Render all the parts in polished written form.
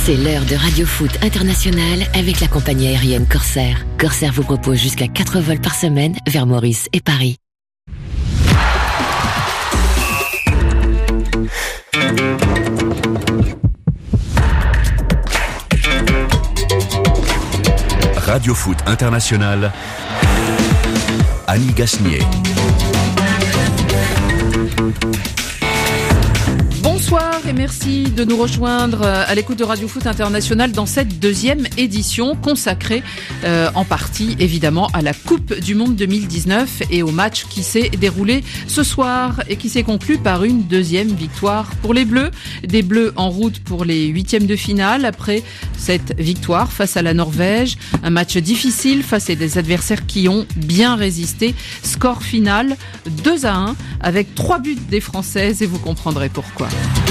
C'est l'heure de Radio Foot International avec la compagnie aérienne Corsair. Corsair vous propose jusqu'à 4 vols par semaine vers Maurice et Paris. Radio Foot International, Annie Gasnier. Bonsoir et merci de nous rejoindre à l'écoute de Radio Foot International dans cette deuxième édition consacrée en partie évidemment à la Coupe du Monde 2019 et au match qui s'est déroulé ce soir et qui s'est conclu par une deuxième victoire pour les Bleus. Des Bleus en route pour les huitièmes de finale après cette victoire face à la Norvège. Un match difficile face à des adversaires qui ont bien résisté. Score final 2-1 avec 3 buts des Françaises et vous comprendrez pourquoi.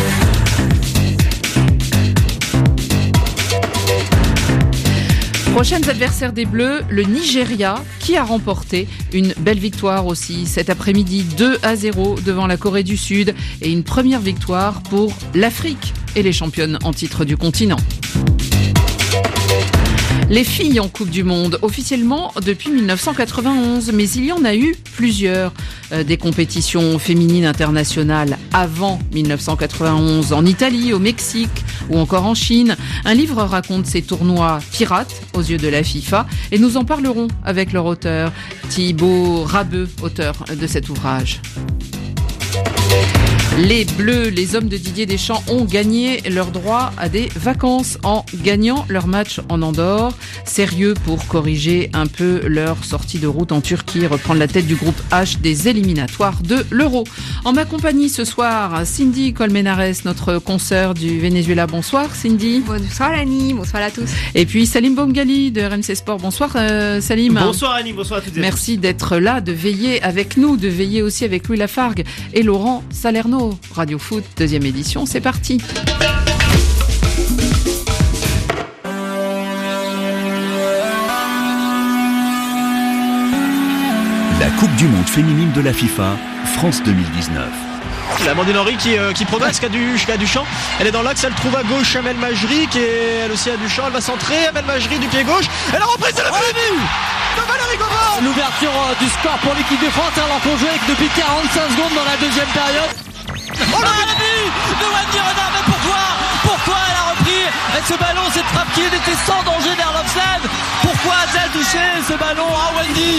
Prochains adversaires des Bleus, le Nigeria qui a remporté une belle victoire aussi cet après-midi 2-0 devant la Corée du Sud et une première victoire pour l'Afrique et les championnes en titre du continent. Les filles en Coupe du Monde, officiellement depuis 1991, mais il y en a eu plusieurs des compétitions féminines internationales avant 1991, en Italie, au Mexique ou encore en Chine. Un livre raconte ces tournois pirates aux yeux de la FIFA et nous en parlerons avec leur auteur, Thibaut Rabeux, auteur de cet ouvrage. Les Bleus, les hommes de Didier Deschamps ont gagné leur droit à des vacances en gagnant leur match en Andorre. Sérieux pour corriger un peu leur sortie de route en Turquie, reprendre la tête du groupe H des éliminatoires de l'Euro. En ma compagnie ce soir, Cindy Colmenares, notre consoeur du Venezuela. Bonsoir Cindy. Bonsoir Annie, bonsoir à tous. Et puis Salim Bomgali de RMC Sport. Bonsoir Salim. Bonsoir Annie, bonsoir à toutes et à tous. Merci d'être là, de veiller avec nous, de veiller aussi avec Louis Lafargue et Laurent Salerno. Radio Foot, deuxième édition, c'est parti. La Coupe du Monde féminine de la FIFA, France 2019. Amandine Henry qui progresse, qui a du champ. Elle est dans l'axe, elle trouve à gauche Amel Majri qui est elle aussi a du champ. Elle va centrer, Amel Majri du pied gauche. Elle a repris, c'est le but de Valérie Gauvin. L'ouverture du score pour l'équipe de France alors qu'on jouait depuis 45 secondes dans la deuxième période. Oh le but de Wendy Renard, mais pourquoi elle a repris avec ce ballon, cette frappe qui était sans danger vers l'offside? Pourquoi a-t-elle touché ce ballon à Wendy?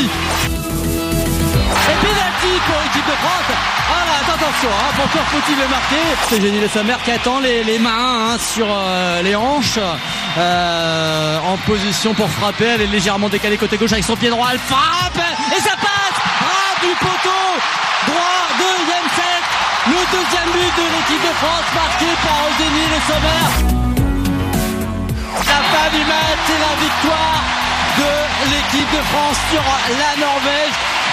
Et pénalty pour l'équipe de France. Ah là, attention, pourquoi faut-il le marquer? C'est Jenny Le Sommer qui attend les mains sur les hanches en position pour frapper. Elle est légèrement décalée côté gauche avec son pied droit, elle frappe et ça passe du poteau droit, deuxième set. Le deuxième but de l'équipe de France marqué par Eugénie Le Sommer. La fin du match et la victoire de l'équipe de France sur la Norvège.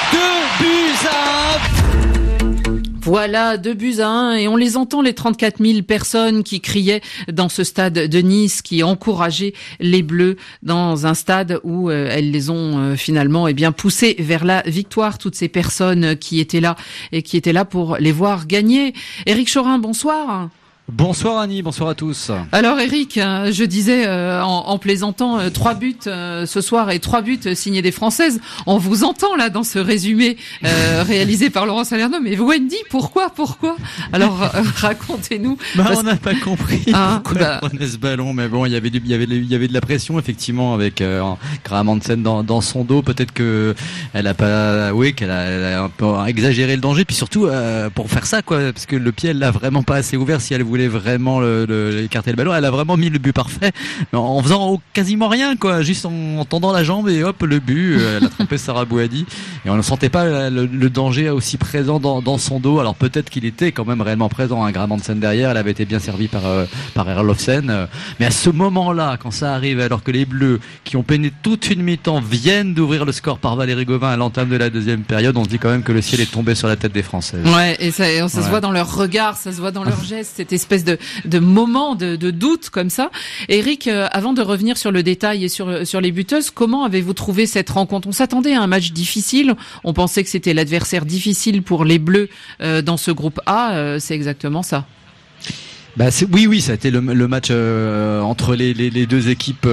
2 buts à 1. Voilà, 2-1 et on les entend, les 34 000 personnes qui criaient dans ce stade de Nice, qui encourageaient les Bleus dans un stade où elles les ont finalement poussés vers la victoire. Toutes ces personnes qui étaient là et qui étaient là pour les voir gagner. Éric Chorin, bonsoir. Bonsoir Annie, bonsoir à tous. Alors Eric, je disais en plaisantant 3 buts ce soir et 3 buts signés des Françaises. On vous entend là dans ce résumé réalisé par Laurent Salerno. Mais Wendy, pourquoi Alors racontez-nous. On n'a pas compris pourquoi elle prenait ce ballon, mais bon, il y avait de la pression effectivement avec Graham Hansen dans son dos. Peut-être que elle a un peu exagéré le danger, puis surtout pour faire ça parce que le pied elle l'a vraiment pas assez ouvert si elle voulait vraiment écarter le ballon. Elle a vraiment mis le but parfait en faisant quasiment rien juste en tendant la jambe et hop le but. Elle a trompé Sarah Bouhaddi et on ne sentait pas le danger aussi présent dans son dos. Alors peut-être qu'il était quand même réellement présent, Graham Hansen derrière, elle avait été bien servie par Erlofsen, mais à ce moment-là, quand ça arrive, alors que les Bleus qui ont peiné toute une mi-temps viennent d'ouvrir le score par Valérie Gauvin à l'entame de la deuxième période, on se dit quand même que le ciel est tombé sur la tête des Françaises. Ouais, et ça se voit dans leur regard, ça se voit dans leurs gestes, cette espèce de moment de doute comme ça. Eric, avant de revenir sur le détail et sur les buteuses, comment avez-vous trouvé cette rencontre? On s'attendait à un match difficile, on pensait que c'était l'adversaire difficile pour les Bleus dans ce groupe A, c'est exactement ça. Oui, ça a été le match entre les deux équipes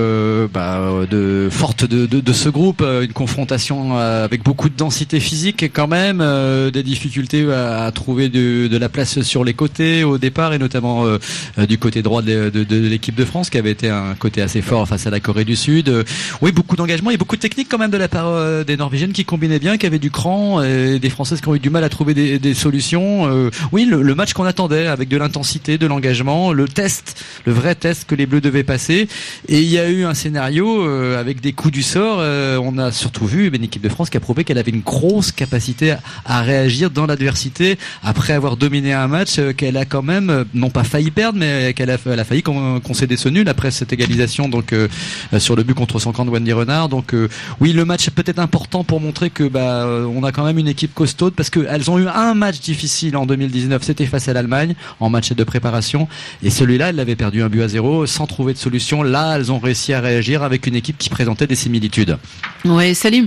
de fortes de ce groupe, une confrontation avec beaucoup de densité physique quand même, des difficultés à trouver de la place sur les côtés au départ et notamment du côté droit de l'équipe de France qui avait été un côté assez fort face à la Corée du Sud. Oui, beaucoup d'engagement et beaucoup de technique quand même de la part des Norvégiennes qui combinaient bien, qui avaient du cran, et des Françaises qui ont eu du mal à trouver des solutions. Oui, le match qu'on attendait avec de l'intensité, de l'engagement, le vrai test que les Bleus devaient passer. Et il y a eu un scénario avec des coups du sort. On a surtout vu une équipe de France qui a prouvé qu'elle avait une grosse capacité à réagir dans l'adversité après avoir dominé un match qu'elle a quand même, non pas failli perdre, mais elle a failli concéder ce nul après cette égalisation donc sur le but contre son camp de Wendy Renard. Donc oui, le match est peut-être important pour montrer que on a quand même une équipe costaude parce qu'elles ont eu un match difficile en 2019, c'était face à l'Allemagne en match de préparation. Et celui-là, elle l'avait perdu 1-0 sans trouver de solution. Là, elles ont réussi à réagir avec une équipe qui présentait des similitudes. Oui, Salim,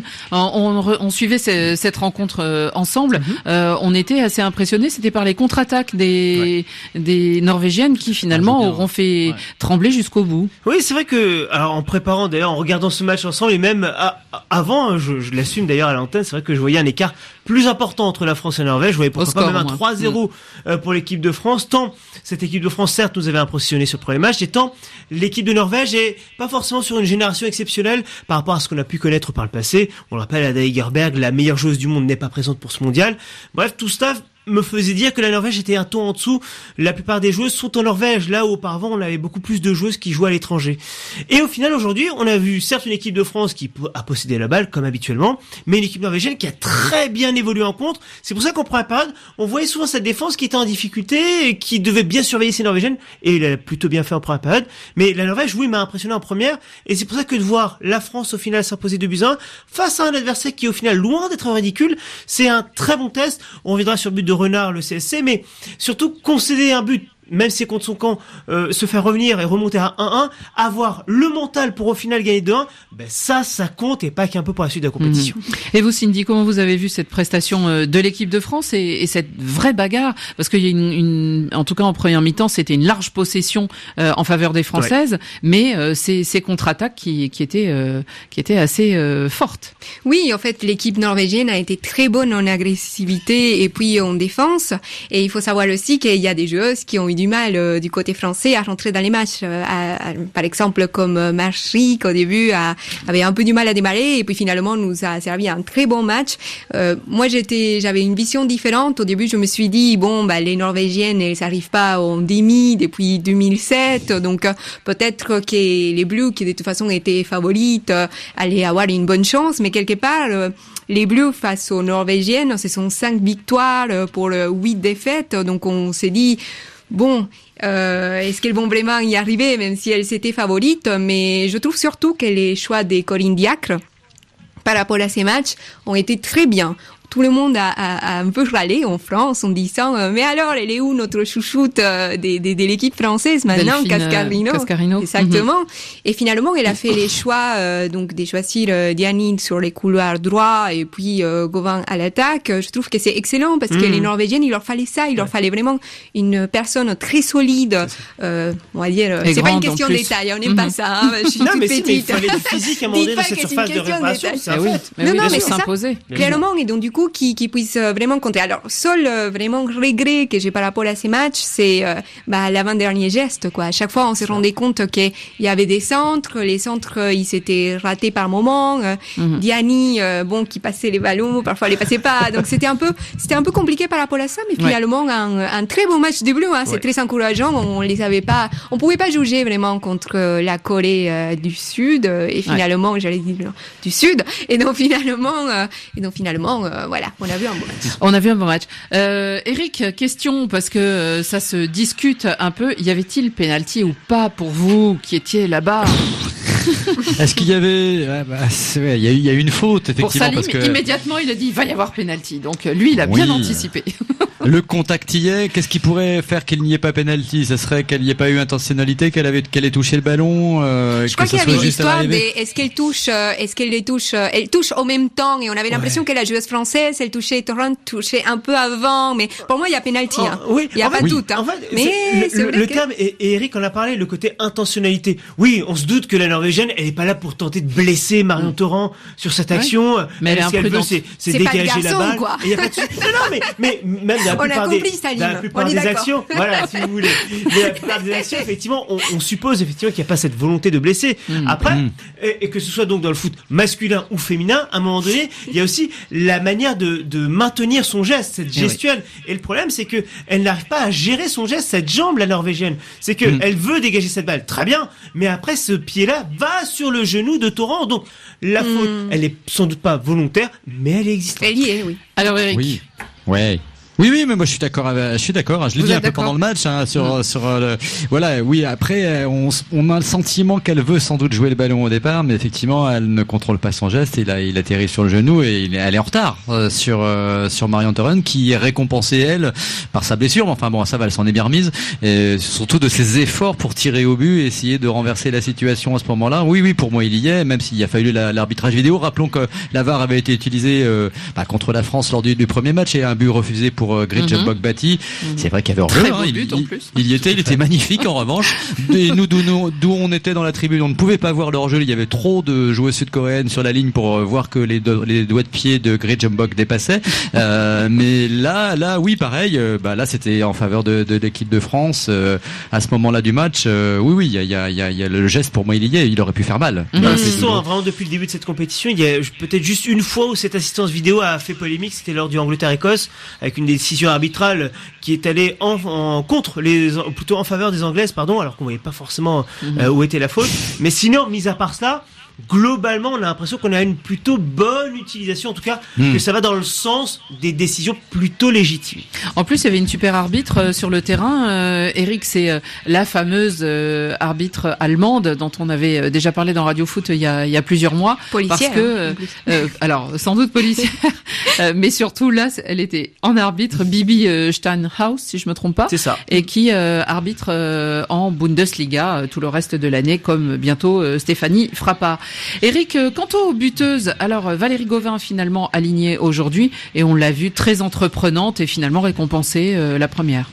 on suivait cette rencontre ensemble. On était assez impressionnés. C'était par les contre-attaques des Norvégiennes qui finalement auront fait trembler jusqu'au bout. Oui, c'est vrai que, alors en préparant d'ailleurs, en regardant ce match ensemble et même avant, je l'assume d'ailleurs à l'antenne, c'est vrai que je voyais un écart plus important entre la France et la Norvège. Je voyais pourquoi pas même un 3-0 pour l'équipe de France. Tant cette équipe de France, certes, nous avait impressionné sur le premier match, et tant l'équipe de Norvège est pas forcément sur une génération exceptionnelle par rapport à ce qu'on a pu connaître par le passé. On le rappelle, Ada Hegerberg, la meilleure joueuse du monde, n'est pas présente pour ce mondial. Bref, tout ça me faisait dire que la Norvège était un ton en dessous. La plupart des joueuses sont en Norvège, là où auparavant on avait beaucoup plus de joueuses qui jouaient à l'étranger. Et au final, aujourd'hui, on a vu certes une équipe de France qui a possédé la balle comme habituellement, mais une équipe norvégienne qui a très bien évolué en contre. C'est pour ça qu'en première période, on voyait souvent cette défense qui était en difficulté et qui devait bien surveiller ces Norvégiennes, et il a plutôt bien fait en première période. Mais la Norvège, oui, m'a impressionné en première, et c'est pour ça que de voir la France au final s'imposer 2-1 face à un adversaire qui est au final loin d'être ridicule, c'est un très bon test. On reviendra sur le but de Renard, le CSC, mais surtout concéder un but, même si c'est contre son camp, se faire revenir et remonter à 1-1, avoir le mental pour au final gagner 2-1, ça compte, et pas qu'un peu pour la suite de la compétition. Et vous, Cindy, comment vous avez vu cette prestation de l'équipe de France et cette vraie bagarre? Parce qu'il y a en tout cas en première mi-temps, c'était une large possession en faveur des Françaises, mais ces contre-attaques qui étaient assez fortes. Oui, en fait, l'équipe norvégienne a été très bonne en agressivité et puis en défense. Et il faut savoir aussi qu'il y a des joueuses qui ont eu du mal du côté français à rentrer dans les matchs. Par exemple, comme Marchi, qui au début avait un peu du mal à démarrer et puis finalement nous a servi un très bon match. Moi, j'avais une vision différente. Au début, je me suis dit, les Norvégiennes, elles n'arrivent pas en demi depuis 2007. Donc, peut-être que les Bleus, qui de toute façon étaient favorites, allaient avoir une bonne chance. Mais quelque part, les Bleus face aux Norvégiennes, ce sont 5 victoires pour 8 défaites. Donc, on s'est dit, est-ce qu'elles vont vraiment y arriver, même si elles étaient favorites? Mais je trouve surtout que les choix de Corinne Diacre par rapport à ces matchs ont été très bien. Tout le monde a un peu râlé en France en disant mais alors elle est où notre chouchoute de l'équipe française maintenant, Cascarino. Exactement. Et finalement elle a fait les choix donc de choisir Diani sur les couloirs droits et puis Gauvin à l'attaque. Je trouve que c'est excellent parce que les Norvégiennes, il leur fallait ça, il leur fallait vraiment une personne très solide. On va dire c'est pas une question de taille, on n'aime pas ça. Je suis toute petite. Il fallait du physique à un moment donné dans cette surface de réparation. Mais c'est s'imposer. Clairement, et donc du coup qui puisse vraiment compter. Alors, seul vraiment regret que j'ai par rapport à ces matchs, c'est l'avant-dernier geste, quoi. À chaque fois, on se rendait compte qu'il y avait des centres, les centres, ils s'étaient ratés par moment. Diani, qui passait les ballons, parfois les passait pas. Donc c'était un peu compliqué par rapport à ça, mais finalement un très bon match des Bleus. C'est très encourageant. On pouvait pas juger vraiment contre la Corée du Sud et finalement, j'allais dire du Sud. Et donc finalement, voilà, on a vu un bon match. On a vu un bon match. Eric, question, parce que ça se discute un peu. Y avait-il pénalty ou pas pour vous qui étiez là-bas? Est-ce qu'il y avait il y a eu une faute effectivement, pour Salim, parce que immédiatement il a dit il va y avoir pénalty. Donc lui il a bien anticipé. Le contact y est. Qu'est-ce qui pourrait faire qu'il n'y ait pas penalty? Ça serait qu'elle n'y ait pas eu intentionnalité, qu'elle ait touché le ballon. Je crois qu'il y avait l'histoire est-ce qu'elle elle touche au même temps, et on avait l'impression que la joueuse française, elle touchait un peu avant, mais pour moi il y a penalty. Oui, il y a pas de doute. En fait, mais le terme, et Eric en a parlé, le côté intentionnalité. Oui, on se doute que la Norvégienne, elle est pas là pour tenter de blesser Marion Torrent sur cette action. Mais elle est imprudente. C'est dégager la balle. Il y a pas de non, mais même la plupart des actions, voilà, si vous voulez. Mais la plupart des actions, effectivement, on suppose effectivement qu'il n'y a pas cette volonté de blesser. Après, et que ce soit donc dans le foot masculin ou féminin, à un moment donné, il y a aussi la manière de maintenir son geste, cette gestuelle. Et le problème, c'est que elle n'arrive pas à gérer son geste, cette jambe, la Norvégienne. C'est que elle veut dégager cette balle, très bien, mais après, ce pied-là va sur le genou de Torrent. Donc, la faute, elle est sans doute pas volontaire, mais elle est existante. Elle y est, oui. Alors, Eric. Oui. Ouais. Oui, mais moi je suis d'accord. Je l'ai dit un peu pendant le match, voilà. Oui, après, on a le sentiment qu'elle veut sans doute jouer le ballon au départ, mais effectivement, elle ne contrôle pas son geste. Il atterrit sur le genou et elle est en retard sur Marion Torrent, qui est récompensée elle par sa blessure. Mais enfin bon, ça va, elle s'en est bien remise, et surtout de ses efforts pour tirer au but, et essayer de renverser la situation à ce moment-là. Oui, pour moi il y est, même s'il a fallu l'arbitrage vidéo. Rappelons que la VAR avait été utilisée contre la France lors du premier match, et un but refusé pour Grit-Jambok Bati. C'est vrai qu'il y avait hors-jeu, il y était magnifique en revanche. Et nous, d'où on était dans la tribune, on ne pouvait pas voir le hors-jeu. Il y avait trop de joueuses sud-coréennes sur la ligne pour voir que les doigts de pied de Grit-Jambok dépassaient. Mais là, oui, pareil. Là, c'était en faveur de l'équipe de France à ce moment-là du match. Oui, il y a le geste, pour moi, il y est. Il aurait pu faire mal. Insistons, vraiment depuis le début de cette compétition, il y a peut-être juste une fois où cette assistance vidéo a fait polémique. C'était lors du Angleterre-Écosse, avec une décision arbitrale qui est allée plutôt en faveur des Anglaises, alors qu'on voyait pas forcément où était la faute. Mais sinon, mis à part cela, globalement, on a l'impression qu'on a une plutôt bonne utilisation, en tout cas, que ça va dans le sens des décisions plutôt légitimes. En plus, il y avait une super arbitre sur le terrain. Eric, c'est la fameuse arbitre allemande dont on avait déjà parlé dans Radio Foot il y a plusieurs mois. Policière. Parce que, alors, sans doute policière, mais surtout là, elle était en arbitre, Bibi Steinhaus, si je me trompe pas. C'est ça. Et qui arbitre en Bundesliga tout le reste de l'année, comme bientôt Stéphanie Frappard. Eric, quant aux buteuses, alors Valérie Gauvin finalement alignée aujourd'hui, et on l'a vu très entreprenante et finalement récompensée la première.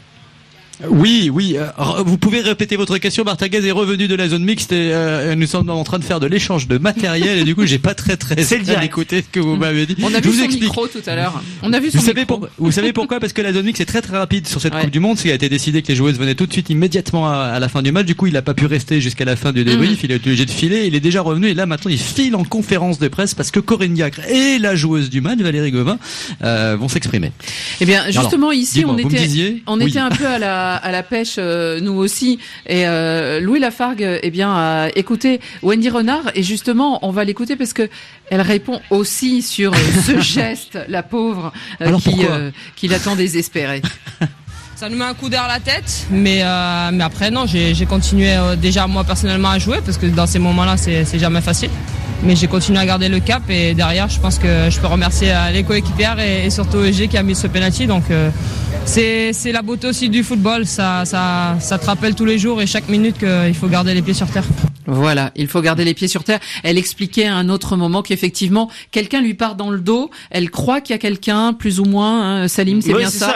Oui. Vous pouvez répéter votre question. Martha Guez est revenue de la zone mixte et nous sommes en train de faire de l'échange de matériel, et du coup j'ai pas très bien écouté ce que vous m'avez dit. On a vu son micro tout à l'heure. Vous savez pourquoi? Parce que la zone mixte est très très rapide sur cette Coupe du Monde. Il a été décidé que les joueuses venaient tout de suite immédiatement à la fin du match. Du coup il a pas pu rester jusqu'à la fin du débrief. Il a été obligé de filer. Il est déjà revenu, et là maintenant il file en conférence de presse parce que Corinne Diacre et la joueuse du match Valérie Gauvin vont s'exprimer. Eh bien justement, alors, ici on était un peu à la pêche, nous aussi, et Louis Lafargue a écouté Wendy Renard, et justement on va l'écouter parce que elle répond aussi sur ce geste, la pauvre, qui l'attend désespérée. Ça nous met un coup d'air à la tête, mais après non, j'ai continué déjà moi personnellement à jouer, parce que dans ces moments-là c'est jamais facile. Mais j'ai continué à garder le cap, et derrière je pense que je peux remercier les coéquipières et surtout EG qui a mis ce penalty. Donc c'est la beauté aussi du football, ça te rappelle tous les jours et chaque minute qu'il faut garder les pieds sur terre. Voilà, il faut garder les pieds sur terre. Elle expliquait à un autre moment qu'effectivement quelqu'un lui part dans le dos, elle croit qu'il y a quelqu'un, plus ou moins, Salim, c'est bien ça.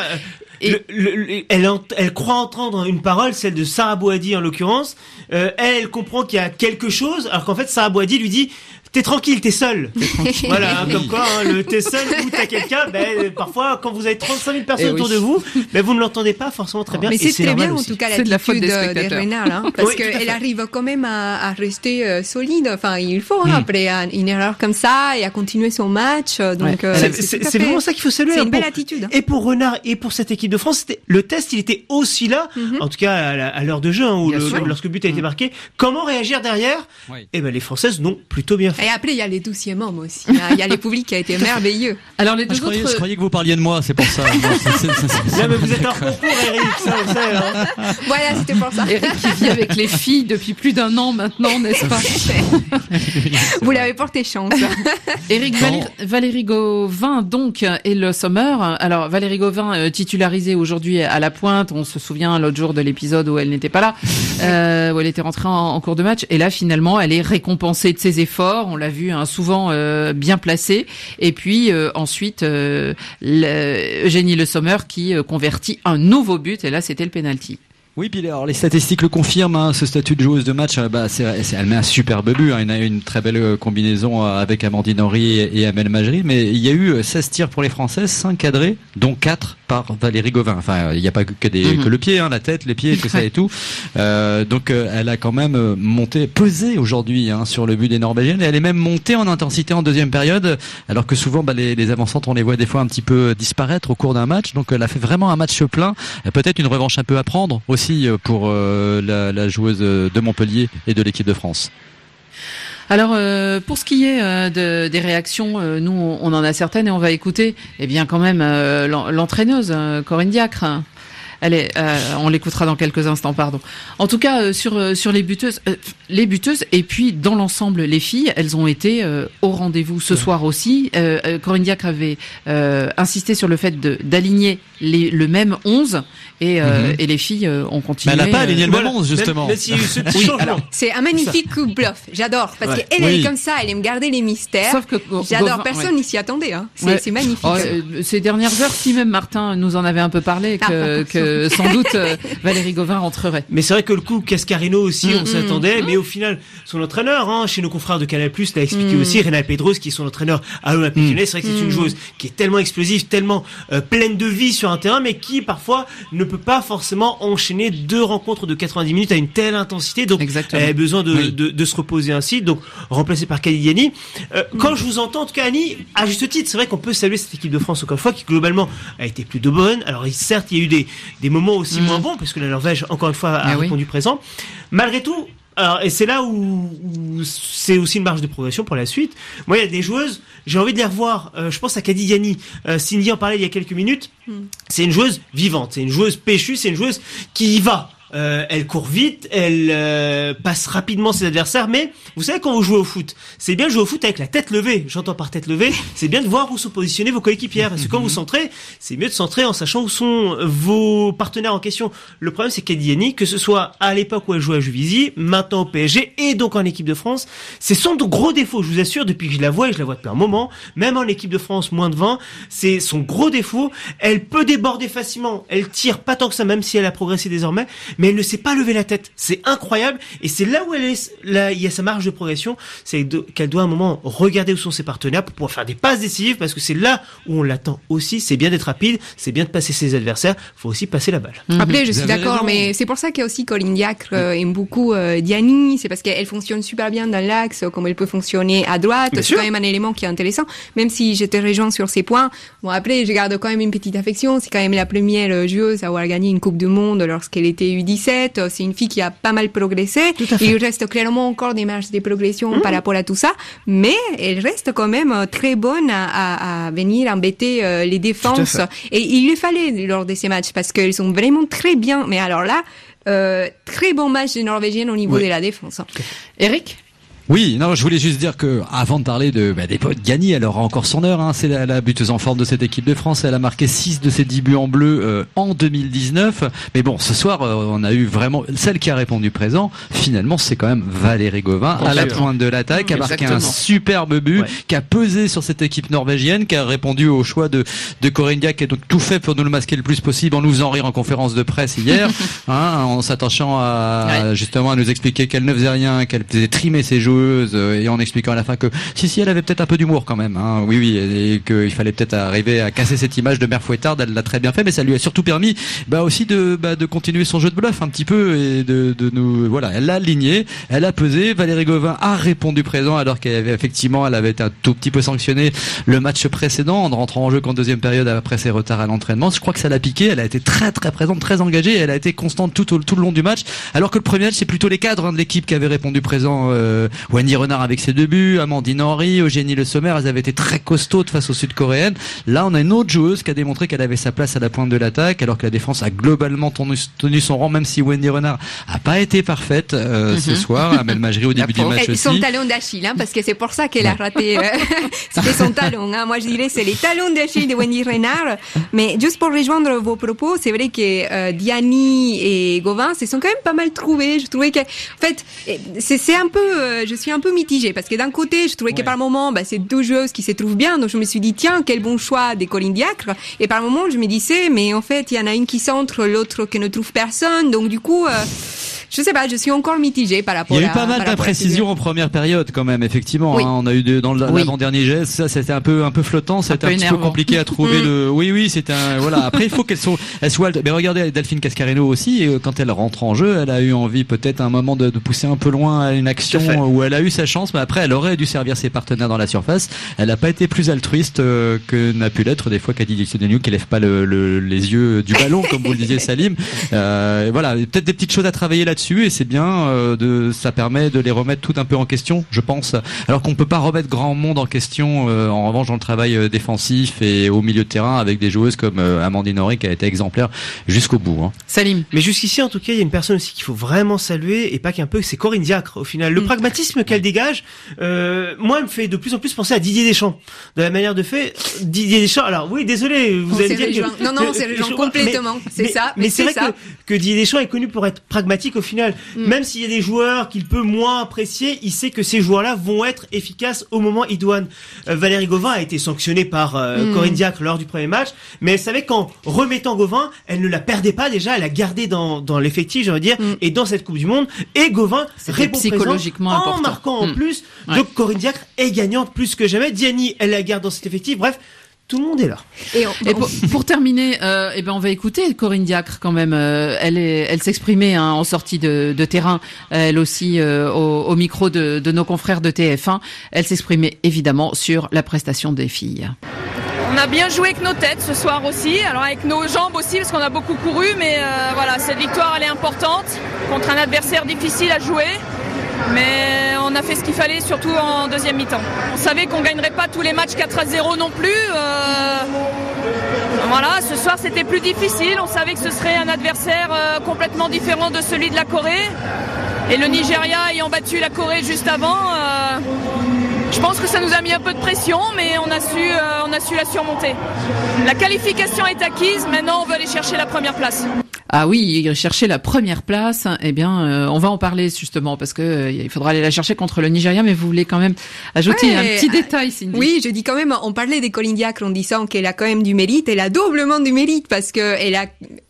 Elle croit entendre une parole, celle de Sarah Boadi en l'occurrence. Elle comprend qu'il y a quelque chose, alors qu'en fait Sarah Boadi lui dit: t'es tranquille, t'es seul. Voilà, comme quoi, t'es seul ou t'as quelqu'un, parfois, quand vous avez 35 000 personnes autour de vous, vous ne l'entendez pas forcément très bien. Mais c'est très bien, aussi. En tout cas, l'attitude de Renard, parce qu'elle arrive quand même à rester solide. Enfin, il faut, après une erreur comme ça, et à continuer son match. Donc, c'est vraiment ça qu'il faut saluer. C'est une belle attitude. Et pour Renard, et pour cette équipe de France, le test, il était aussi là, en tout cas, à l'heure de jeu, lorsque le but a été marqué. Comment réagir derrière? Les Françaises l'ont plutôt bien fait. Et après, il y a les 12e hommes aussi. Il y a les publics qui a été merveilleux. Alors, les deux je croyais que vous parliez de moi, c'est pour ça. Non, mais vous êtes hors concours, Eric, ça, vous savez, hein. Voilà, c'était pour ça. Eric qui vit avec les filles depuis plus d'1 an maintenant, n'est-ce pas? Vous l'avez porté chance. Eric, Valérie Gauvin, donc, et le Sommer. Alors, Valérie Gauvin, titularisée aujourd'hui à la pointe. On se souvient l'autre jour de l'épisode où elle n'était pas là, où elle était rentrée en cours de match. Et là, finalement, elle est récompensée de ses efforts. On l'a vu, hein, souvent bien placée. Et puis, ensuite, Eugénie Le Sommer qui convertit un nouveau but. Et là, c'était le penalty. Oui, puis alors les statistiques le confirment, hein, ce statut de joueuse de match, elle met un superbe but, hein, une très belle combinaison avec Amandine Henry et Amel Majri, mais il y a eu 16 tirs pour les Françaises, 5 cadrés, dont 4 par Valérie Gauvin. Enfin, il n'y a pas que le pied, hein, la tête, les pieds, tout ça et tout. Donc elle a quand même pesé aujourd'hui, hein, sur le but des Norvégiennes, et elle est même montée en intensité en deuxième période, alors que souvent les avançantes, on les voit des fois un petit peu disparaître au cours d'un match. Donc elle a fait vraiment un match plein, peut-être une revanche un peu à prendre aussi pour la joueuse de Montpellier et de l'équipe de France. Alors, pour ce qui est des réactions, nous, on en a certaines et on va écouter, eh bien, quand même, l'entraîneuse, Corinne Diacre. On l'écoutera dans quelques instants, pardon. En tout cas, sur les buteuses et puis dans l'ensemble, les filles, elles ont été au rendez-vous ce soir aussi. Corinne Diacre avait insisté sur le fait d'aligner le même 11 et les filles ont continué. Mais elle n'a pas aligné le même 11, justement. Mais c'est un magnifique coup de bluff. J'adore parce qu'elle est comme ça, elle aime garder les mystères. Sauf que j'adore. Personne n'y s'y attendait. Hein. C'est magnifique. Ces dernières heures, si même Martin nous en avait un peu parlé, que sans doute Valérie Gauvin rentrerait. Mais c'est vrai que le coup Cascarino aussi, on s'attendait, mais au final, son entraîneur, hein, chez nos confrères de Canal+, l'a expliqué aussi, Rénal Pedros, qui est son entraîneur à l'Olympique Lyonnais. C'est vrai que c'est une joueuse qui est tellement explosive, tellement pleine de vie sur un terrain, mais qui parfois ne peut pas forcément enchaîner 2 rencontres de 90 minutes à une telle intensité. Donc, elle a besoin de se reposer ainsi. Donc, remplacée par Kadidiani. Quand je vous entends, en tout cas, Annie, à juste titre, c'est vrai qu'on peut saluer cette équipe de France encore une fois, qui globalement a été plutôt bonne. Alors, certes, il y a eu des moments aussi moins bons, parce que la Norvège, encore une fois, a répondu présent. Malgré tout, alors, et c'est là où c'est aussi une marge de progression pour la suite. Moi, il y a des joueuses, j'ai envie de les revoir. Je pense à Kadidiani. Cindy en parlait il y a quelques minutes. C'est une joueuse vivante, c'est une joueuse péchue, c'est une joueuse qui y va. Elle court vite, elle passe rapidement ses adversaires, mais vous savez, quand vous jouez au foot, c'est bien de jouer au foot avec la tête levée. J'entends par tête levée, c'est bien de voir où sont positionnés vos coéquipières, parce que quand vous centrez, c'est mieux de centrer en sachant où sont vos partenaires en question. Le problème, c'est qu'Ediani, que ce soit à l'époque où elle jouait à Juvisy, maintenant au PSG et donc en équipe de France, c'est son gros défaut. Je vous assure, depuis que je la vois, et je la vois depuis un moment, même en équipe de France moins de 20, c'est son gros défaut. Elle peut déborder facilement, elle tire pas tant que ça, même si elle a progressé désormais, mais elle ne sait pas lever la tête. C'est incroyable. Et c'est là où il y a sa marge de progression. C'est qu'elle doit à un moment regarder où sont ses partenaires pour pouvoir faire des passes décisives, parce que c'est là où on l'attend aussi. C'est bien d'être rapide, c'est bien de passer ses adversaires. Faut aussi passer la balle. Après, je suis d'accord, mais c'est pour ça qu'il y a aussi Corinne Diacre aime beaucoup Diani. C'est parce qu'elle fonctionne super bien dans l'axe, comme elle peut fonctionner à droite. C'est quand même un élément qui est intéressant. Même si je te rejoins sur ces points. Bon, après, je garde quand même une petite affection. C'est quand même la première joueuse à avoir gagné une Coupe du Monde lorsqu'elle était U17. C'est une fille qui a pas mal progressé. Il reste clairement encore des marges de progression par rapport à tout ça, mais elle reste quand même très bonne à venir embêter les défenses. Et il lui fallait lors de ces matchs, parce qu'elles sont vraiment très bien. Mais alors là, très bon match des Norvégiennes au niveau de la défense. Eric ? Oui, non, je voulais juste dire que, avant de parler des potes Gagny, elle aura encore son heure, hein. C'est la buteuse en forme de cette équipe de France. Elle a marqué 6 de ses 10 buts en bleu, en 2019. Mais bon, ce soir, on a eu vraiment celle qui a répondu présent. Finalement, c'est quand même Valérie Gauvin à la pointe de l'attaque, qui a marqué un superbe but, qui a pesé sur cette équipe norvégienne, qui a répondu au choix de Corinne Diacre, qui a donc tout fait pour nous le masquer le plus possible en nous faisant rire en conférence de presse hier, hein, en s'attachant justement à nous expliquer qu'elle ne faisait rien, qu'elle faisait trimer ses joueurs, et en expliquant à la fin que si elle avait peut-être un peu d'humour quand même, hein, oui, et qu'il fallait peut-être arriver à casser cette image de mère fouettarde. Elle l'a très bien fait, mais ça lui a surtout permis aussi de continuer son jeu de bluff un petit peu, et de nous, voilà, elle l'a aligné, elle a pesé. Valérie Gauvin a répondu présent, alors qu'elle avait elle avait été un tout petit peu sanctionnée le match précédent en rentrant en jeu qu'en deuxième période après ses retards à l'entraînement. Je crois que ça l'a piqué. Elle a été très très présente, très engagée, et elle a été constante tout le long du match, alors que le premier match, c'est plutôt les cadres de l'équipe qui avaient répondu présent Wendy Renard avec ses 2 buts, Amandine Henry, Eugénie Le Sommer, elles avaient été très costaudes face aux Sud-Coréennes. Là, on a une autre joueuse qui a démontré qu'elle avait sa place à la pointe de l'attaque, alors que la défense a globalement tenu son rang, même si Wendy Renard a pas été parfaite ce soir. Amel Majri au début du match aussi. Son talon d'Achille, hein, parce que c'est pour ça qu'elle a raté. C'était son talon. Hein. Moi, je dirais c'est les talons d'Achille de Wendy Renard. Mais juste pour rejoindre vos propos, c'est vrai que Diani et Gauvin se sont quand même pas mal trouvés. Je trouvais que, en fait, c'est un peu, je suis un peu mitigée parce que d'un côté, je trouvais que par moment, c'est 2 joueuses qui se trouvent bien. Donc je me suis dit tiens, quel bon choix des Corinne Diacre. Et par moment, je me disais mais en fait, il y en a une qui centre, l'autre qui ne trouve personne. Donc du coup. Je sais pas, je suis encore mitigée par rapport à... Il y a eu pas mal d'imprécisions en première période quand même, effectivement. Oui. Hein, on a eu dans l'avant-dernier geste, ça c'était un peu flottant, c'était un petit peu compliqué à trouver le... Oui, c'était voilà. Après il faut qu'elles soient... Mais regardez Delphine Cascareno aussi, quand elle rentre en jeu, elle a eu envie peut-être à un moment de pousser un peu loin à une action où elle a eu sa chance, mais après elle aurait dû servir ses partenaires dans la surface. Elle n'a pas été plus altruiste que n'a pu l'être des fois Kadi Dixon-Denou qui lève pas les yeux du ballon comme vous le disiez Salim. Voilà, peut-être des petites choses à travailler là-dessus et c'est bien ça permet de les remettre tout un peu en question, je pense. Alors qu'on peut pas remettre grand monde en question en revanche dans le travail défensif et au milieu de terrain avec des joueuses comme Amandine Henry qui a été exemplaire jusqu'au bout. Hein. Salim. Mais jusqu'ici en tout cas il y a une personne aussi qu'il faut vraiment saluer et pas qu'un peu, c'est Corinne Diacre au final. Le pragmatisme qu'elle dégage, moi me fait de plus en plus penser à Didier Deschamps. De la manière de faire Didier Deschamps. Alors oui, désolé, vous allez dire que non, c'est complètement, c'est ça. Mais c'est vrai que Didier Deschamps est connu pour être pragmatique au final. Même s'il y a des joueurs qu'il peut moins apprécier, il sait que ces joueurs-là vont être efficaces au moment idoine. Valérie Gauvin a été sanctionnée par Corinne Diacre lors du premier match, mais elle savait qu'en remettant Gauvin, elle ne la perdait pas déjà, elle l'a gardée dans l'effectif, je veux dire, et dans cette Coupe du Monde. Et Gauvin répond psychologiquement présent important. En marquant en plus. Donc Corinne Diacre est gagnante plus que jamais. Diani, elle la garde dans cet effectif. Bref. Tout le monde est là. Et pour terminer, on va écouter Corinne Diacre quand même. Elle s'exprimait en sortie de terrain, elle aussi au micro de nos confrères de TF1. Elle s'exprimait évidemment sur la prestation des filles. On a bien joué avec nos têtes ce soir aussi, alors avec nos jambes aussi parce qu'on a beaucoup couru, mais voilà, cette victoire elle est importante contre un adversaire difficile à jouer. Mais on a fait ce qu'il fallait, surtout en deuxième mi-temps. On savait qu'on gagnerait pas tous les matchs 4-0 non plus. Voilà, ce soir c'était plus difficile. On savait que ce serait un adversaire complètement différent de celui de la Corée. Et le Nigeria ayant battu la Corée juste avant, je pense que ça nous a mis un peu de pression, mais on a su la surmonter. La qualification est acquise, maintenant on veut aller chercher la première place. Ah oui, chercher la première place, on va en parler justement parce que il faudra aller la chercher contre le Nigeria, mais vous voulez quand même ajouter un petit détail, Cindy. Oui, je dis quand même, on parlait des Corinne Diacre en disant qu'elle a quand même du mérite, elle a doublement du mérite parce que elle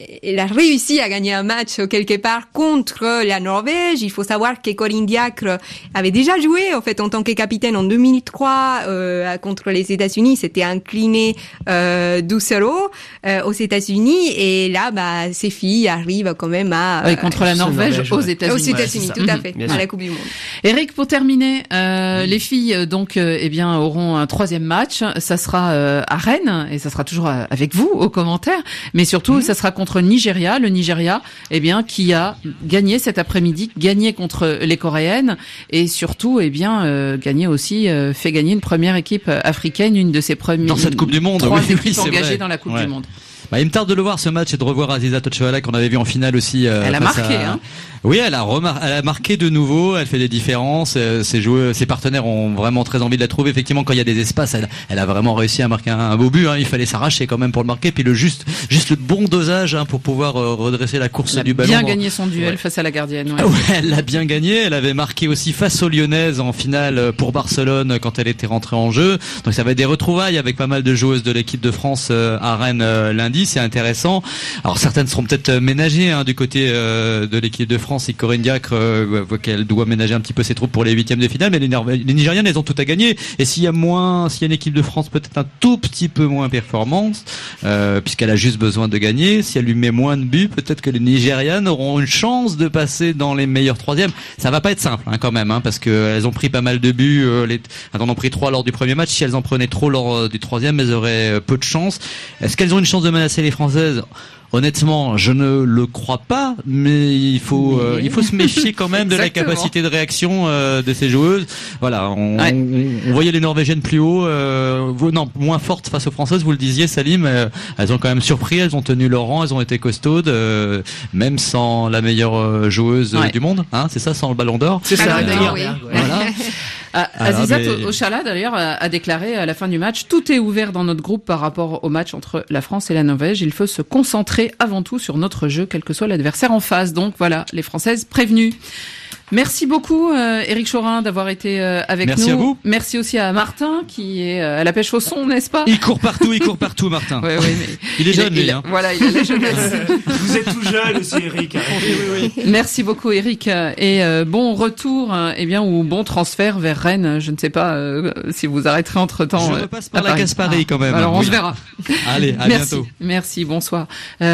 a réussi à gagner un match quelque part contre la Norvège. Il faut savoir que Corinne Diacre avait déjà joué en fait en tant que capitaine en 2003 contre les États-Unis, c'était incliné 12-0 aux États-Unis et là ses filles arrive quand même à contre la Norvège aux États-Unis. Aux États-Unis, tout à fait, à la Coupe du Monde. Eric, pour terminer, les filles donc auront un 3e match. Ça sera à Rennes et ça sera toujours avec vous aux commentaires, mais surtout ça sera contre Nigeria. Le Nigeria, qui a gagné cet après-midi, gagné contre les Coréennes et surtout gagné aussi fait gagner une première équipe africaine, une de ses premières dans cette Coupe du Monde. 3 équipes engagées dans la Coupe du Monde. Il me tarde de le voir ce match et de revoir Aziza Tochoala qu'on avait vu en finale aussi. Elle a marqué, hein. Oui, elle a marqué de nouveau. Elle fait des différences. Ses partenaires ont vraiment très envie de la trouver. Effectivement, quand il y a des espaces, elle a vraiment réussi à marquer un beau but. Hein. Il fallait s'arracher quand même pour le marquer. Puis juste le bon dosage pour pouvoir redresser la course du ballon. Elle a bien gagné son duel face à la gardienne. Ouais. Elle l'a bien gagné. Elle avait marqué aussi face aux Lyonnaises en finale pour Barcelone quand elle était rentrée en jeu. Donc ça va être des retrouvailles avec pas mal de joueuses de l'équipe de France à Rennes lundi. C'est intéressant. Alors certaines seront peut-être ménagées du côté de l'équipe de France et Corinne Diacre voit qu'elle doit ménager un petit peu ses troupes pour les 8e de finale, mais les Nigérianes elles ont tout à gagner. Et s'il y a une équipe de France peut-être un tout petit peu moins performance, puisqu'elle a juste besoin de gagner, si elle lui met moins de buts, peut-être que les Nigérianes auront une chance de passer dans les meilleurs 3e. Ça va pas être simple quand même, parce que elles ont pris pas mal de buts. Elles en ont pris 3 lors du premier match. Si elles en prenaient trop lors du 3e, elles auraient peu de chance. Est-ce qu'elles ont une chance de menacer les Françaises? Honnêtement, je ne le crois pas, mais il faut se méfier quand même de la capacité de réaction de ces joueuses. Voilà, on voyait les Norvégiennes plus haut, moins fortes face aux Françaises. Vous le disiez, Salim, elles ont quand même surpris, elles ont tenu leur rang, elles ont été costaudes, même sans la meilleure joueuse du monde. Hein, c'est ça, sans le Ballon d'Or. C'est ça, d'ailleurs. Oui. Voilà. Azizat Ochala d'ailleurs a déclaré à la fin du match: tout est ouvert dans notre groupe par rapport au match entre la France et la Norvège. Il faut se concentrer avant tout sur notre jeu, quel que soit l'adversaire en face. Donc voilà, les Françaises prévenues. Merci beaucoup Éric Chorin d'avoir été avec nous. Merci à vous. Merci aussi à Martin qui est à la pêche au son, n'est-ce pas? Il court partout Martin. Oui, mais il est jeune lui. Voilà, il a la jeunesse. Vous êtes tout jeune aussi Éric. Oui. Merci beaucoup Éric et bon retour ou bon transfert vers Rennes. Je ne sais pas si vous arrêterez entre-temps. Je repasse par la Gasparie quand même. Alors on se verra. Allez, à bientôt. Merci, bonsoir.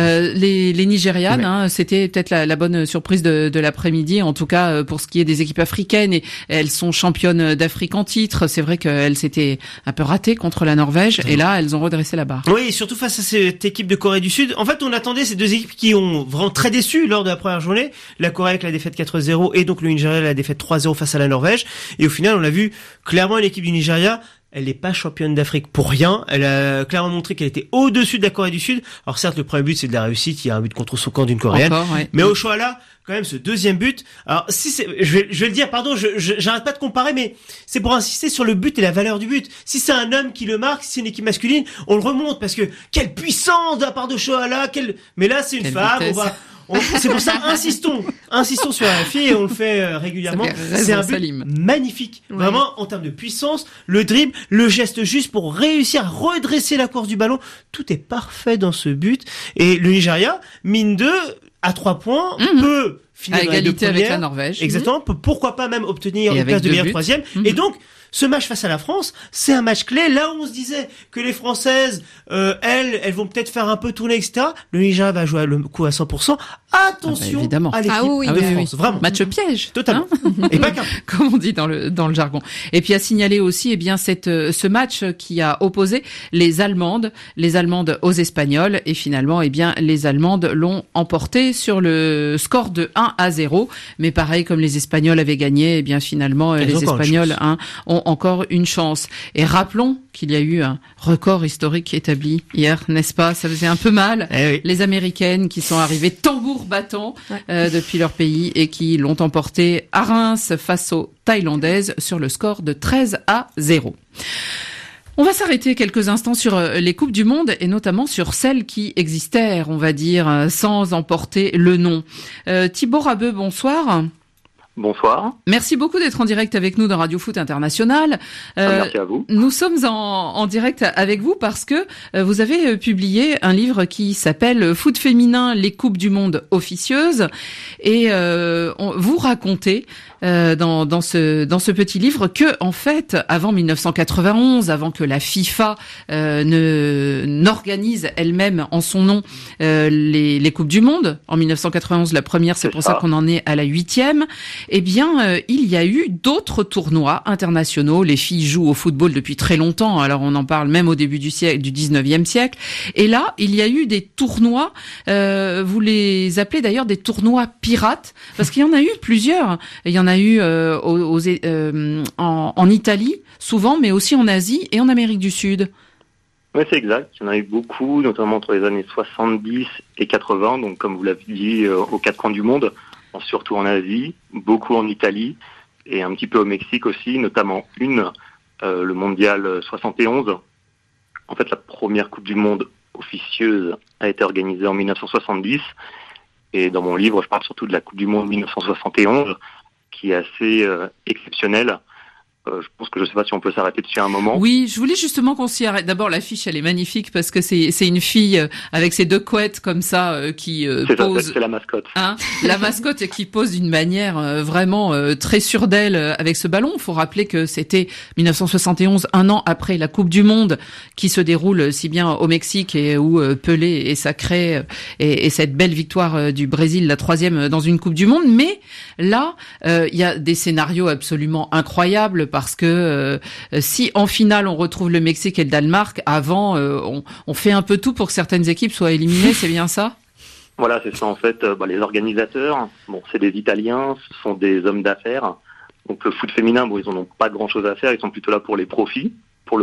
Les Nigérianes, c'était peut-être la bonne surprise de l'après-midi, en tout cas pour ce qui est des équipes africaines, et elles sont championnes d'Afrique en titre. C'est vrai qu'elles s'étaient un peu ratées contre la Norvège, et là elles ont redressé la barre. Oui, surtout face à cette équipe de Corée du Sud. En fait, on attendait ces deux équipes qui ont vraiment très déçu lors de la première journée. La Corée avec la défaite 4-0 et donc le Nigeria la défaite 3-0 face à la Norvège. Et au final, on a vu clairement une équipe du Nigeria. Elle n'est pas championne d'Afrique pour rien. Elle a clairement montré qu'elle était au-dessus de la Corée du Sud. Alors certes, le premier but, c'est de la réussite. Il y a un but contre son camp d'une Coréenne. Mais au choix là, quand même, ce deuxième but. Alors si je vais le dire, pardon, j'arrête pas de comparer, mais c'est pour insister sur le but et la valeur du but. Si c'est un homme qui le marque, si c'est une équipe masculine, on le remonte parce que quelle puissance de la part de Shoala. Mais là, c'est une femme. Vitesse. C'est pour ça, insistons sur la fille et on le fait régulièrement. C'est un but magnifique. Ouais. Vraiment, en termes de puissance, le dribble, le geste juste pour réussir à redresser la course du ballon. Tout est parfait dans ce but. Et le Nigeria, mine de, à 3 points, peut finir à égalité avec la Norvège. Exactement. Peut pourquoi pas même obtenir une place de meilleur troisième. Et donc, ce match face à la France, c'est un match clé. Là où on se disait que les Françaises, elles vont peut-être faire un peu tourner, etc. Le Nigeria va jouer le coup à 100%. Attention à l'équipe de France. Vraiment. Match piège. Totalement. Et pas qu'un. Comme on dit dans le jargon. Et puis à signaler aussi, ce match qui a opposé les Allemandes aux Espagnols. Et finalement, les Allemandes l'ont emporté sur le score de 1-0. Mais pareil, comme les Espagnols avaient gagné, finalement, les Espagnols, ont encore une chance. Et rappelons qu'il y a eu un record historique établi hier, n'est-ce pas? Ça faisait un peu mal. Les Américaines qui sont arrivées tambour battant depuis leur pays et qui l'ont emporté à Reims face aux Thaïlandaises sur le score de 13-0. On va s'arrêter quelques instants sur les Coupes du Monde et notamment sur celles qui existèrent, on va dire, sans emporter le nom. Thibaut Rabeux, bonsoir. Bonsoir. Merci beaucoup d'être en direct avec nous dans Radio Foot International. Merci à vous. Nous sommes en direct avec vous parce que vous avez publié un livre qui s'appelle Foot féminin, les Coupes du Monde officieuses, et vous racontez dans ce petit livre que en fait avant 1991, avant que la FIFA n'organise elle-même en son nom les Coupes du Monde, en 1991 la première, c'est pour ça qu'on en est à la 8e. Il y a eu d'autres tournois internationaux. Les filles jouent au football depuis très longtemps. Alors on en parle même au début du 19e siècle. Et là, il y a eu des tournois. Vous les appelez d'ailleurs des tournois pirates, parce qu'il y en a eu plusieurs. Il y en a eu en Italie souvent, mais aussi en Asie et en Amérique du Sud. Oui, c'est exact. Il y en a eu beaucoup, notamment entre les années 70 et 80. Donc, comme vous l'avez dit, aux 4 coins du monde, surtout en Asie, beaucoup en Italie et un petit peu au Mexique aussi, notamment le mondial 71. En fait, la première Coupe du Monde officieuse a été organisée en 1970. Et dans mon livre, je parle surtout de la Coupe du Monde 1971, qui est assez exceptionnelle. Je pense que je ne sais pas si on peut s'arrêter dessus à un moment. Oui, je voulais justement qu'on s'y arrête. D'abord, l'affiche, elle est magnifique parce que c'est une fille avec ses 2 couettes comme ça qui pose. C'est la mascotte. La mascotte qui pose d'une manière vraiment très sûre d'elle avec ce ballon. Il faut rappeler que c'était 1971, un an après la Coupe du Monde qui se déroule si bien au Mexique et où Pelé est sacré et cette belle victoire du Brésil, la 3e dans une Coupe du Monde. Mais là, il y a des scénarios absolument incroyables. Parce que si en finale on retrouve le Mexique et le Danemark, avant on fait un peu tout pour que certaines équipes soient éliminées, c'est bien ça ? Voilà, c'est ça en fait. Les organisateurs, c'est des Italiens, ce sont des hommes d'affaires. Donc le foot féminin, ils en ont pas grand-chose à faire, ils sont plutôt là pour le profit.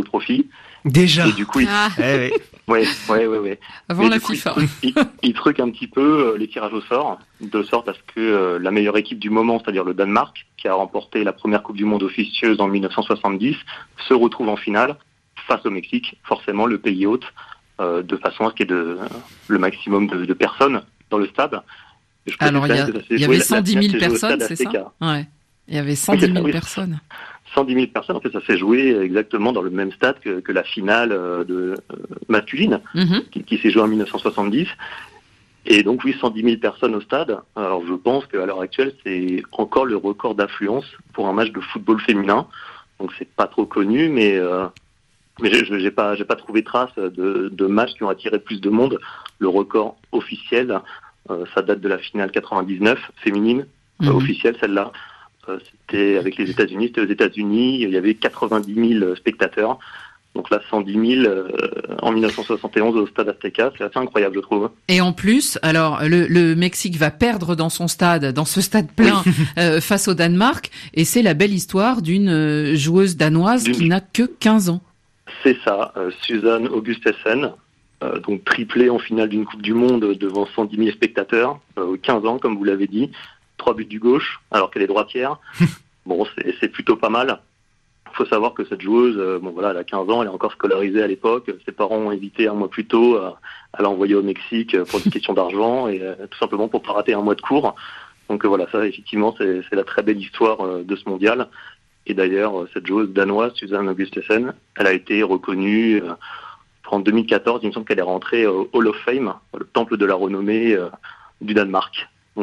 Déjà. Et du coup, ouais. Avant la FIFA. Ils truquent un petit peu les tirages au sort, de sorte à ce que la meilleure équipe du moment, c'est-à-dire le Danemark, qui a remporté la première Coupe du Monde officieuse en 1970, se retrouve en finale face au Mexique, forcément le pays hôte, de façon à ce qu'il y ait le maximum de personnes dans le stade. Alors il y avait 110 000 personnes, c'est ça ? Ouais. Il y avait 110 000 personnes. 110 000 personnes, en fait, ça s'est joué exactement dans le même stade que la finale masculine, qui s'est jouée en 1970. Et donc, 110 000 personnes au stade. Alors, je pense qu'à l'heure actuelle, c'est encore le record d'affluence pour un match de football féminin. Donc, c'est pas trop connu, mais j'ai pas trouvé trace de matchs qui ont attiré plus de monde. Le record officiel, ça date de la finale 99 féminine, officielle, celle-là. C'était avec les États-Unis, c'était aux États-Unis, il y avait 90 000 spectateurs. Donc là, 110 000 en 1971 au Stade Azteca, c'est assez incroyable, je trouve. Et en plus, alors le Mexique va perdre dans ce stade plein, face au Danemark, et c'est la belle histoire d'une joueuse danoise qui n'a que 15 ans. C'est ça, Susanne Augustesen, donc triplée en finale d'une Coupe du Monde devant 110 000 spectateurs, 15 ans, comme vous l'avez dit. 3 buts du gauche, alors qu'elle est droitière. C'est plutôt pas mal. Il faut savoir que cette joueuse, elle a 15 ans, elle est encore scolarisée à l'époque. Ses parents ont évité un mois plus tôt à l'envoyer au Mexique pour des questions d'argent et tout simplement pour pas rater un mois de cours. Donc ça, effectivement, c'est la très belle histoire de ce mondial. Et d'ailleurs, cette joueuse danoise, Susanne Augustesen, elle a été reconnue en 2014. Il me semble qu'elle est rentrée au Hall of Fame, le temple de la renommée du Danemark. Donc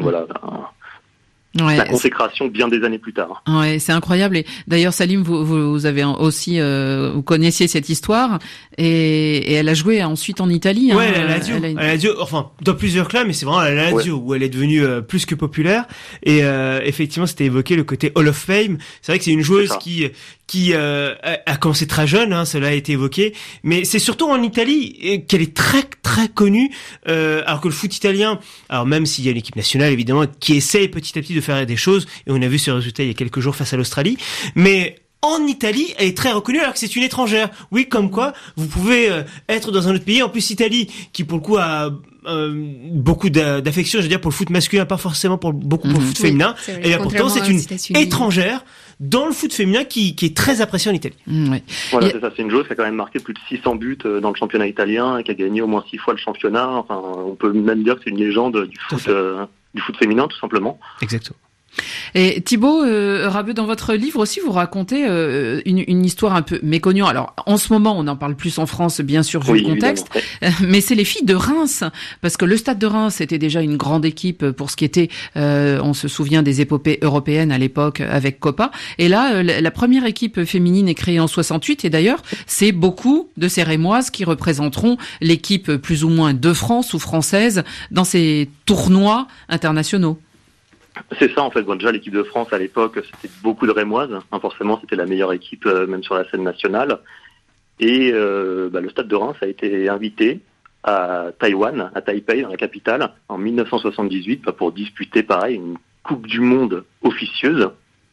la consécration bien des années plus tard. Ouais, c'est incroyable. Et d'ailleurs, Salim, vous avez aussi, vous connaissiez cette histoire et elle a joué ensuite en Italie. Ouais, elle a Lazio, enfin dans plusieurs clubs, mais c'est vraiment à la Lazio où elle est devenue plus que populaire. Et effectivement, c'était évoqué le côté Hall of Fame. C'est vrai que c'est une joueuse qui a commencé très jeune, cela a été évoqué, mais c'est surtout en Italie qu'elle est très très connue, alors que le foot italien, alors même s'il y a une équipe nationale évidemment qui essaye petit à petit de faire des choses, et on a vu ce résultat il y a quelques jours face à l'Australie, mais en Italie, elle est très reconnue alors que c'est une étrangère. Oui, comme quoi, vous pouvez être dans un autre pays, en plus Italie, qui pour le coup a beaucoup d'affection, je veux dire, pour le foot masculin, pas forcément pour le foot féminin. Et bien pourtant, c'est une étrangère dans le foot féminin qui est très appréciée en Italie. Voilà, c'est ça. C'est une joueuse qui a quand même marqué plus de 600 buts dans le championnat italien et qui a gagné au moins 6 fois le championnat. Enfin, on peut même dire que c'est une légende du foot féminin, tout simplement. Exactement. Et Thibaut Rabeux, dans votre livre aussi, vous racontez une histoire un peu méconnue. Alors, en ce moment, on en parle plus en France, bien sûr, vu le contexte, mais c'est les filles de Reims, parce que le Stade de Reims était déjà une grande équipe pour ce qui était, on se souvient des épopées européennes à l'époque avec Copa. Et là, la première équipe féminine est créée en 68, et d'ailleurs, c'est beaucoup de ces Rémoises qui représenteront l'équipe plus ou moins de France ou française dans ces tournois internationaux. C'est ça en fait. Déjà l'équipe de France à l'époque, c'était beaucoup de Rémoises. Forcément, c'était la meilleure équipe même sur la scène nationale. Et le Stade de Reims a été invité à Taïwan, à Taipei, dans la capitale, en 1978 pour disputer pareil une Coupe du Monde officieuse.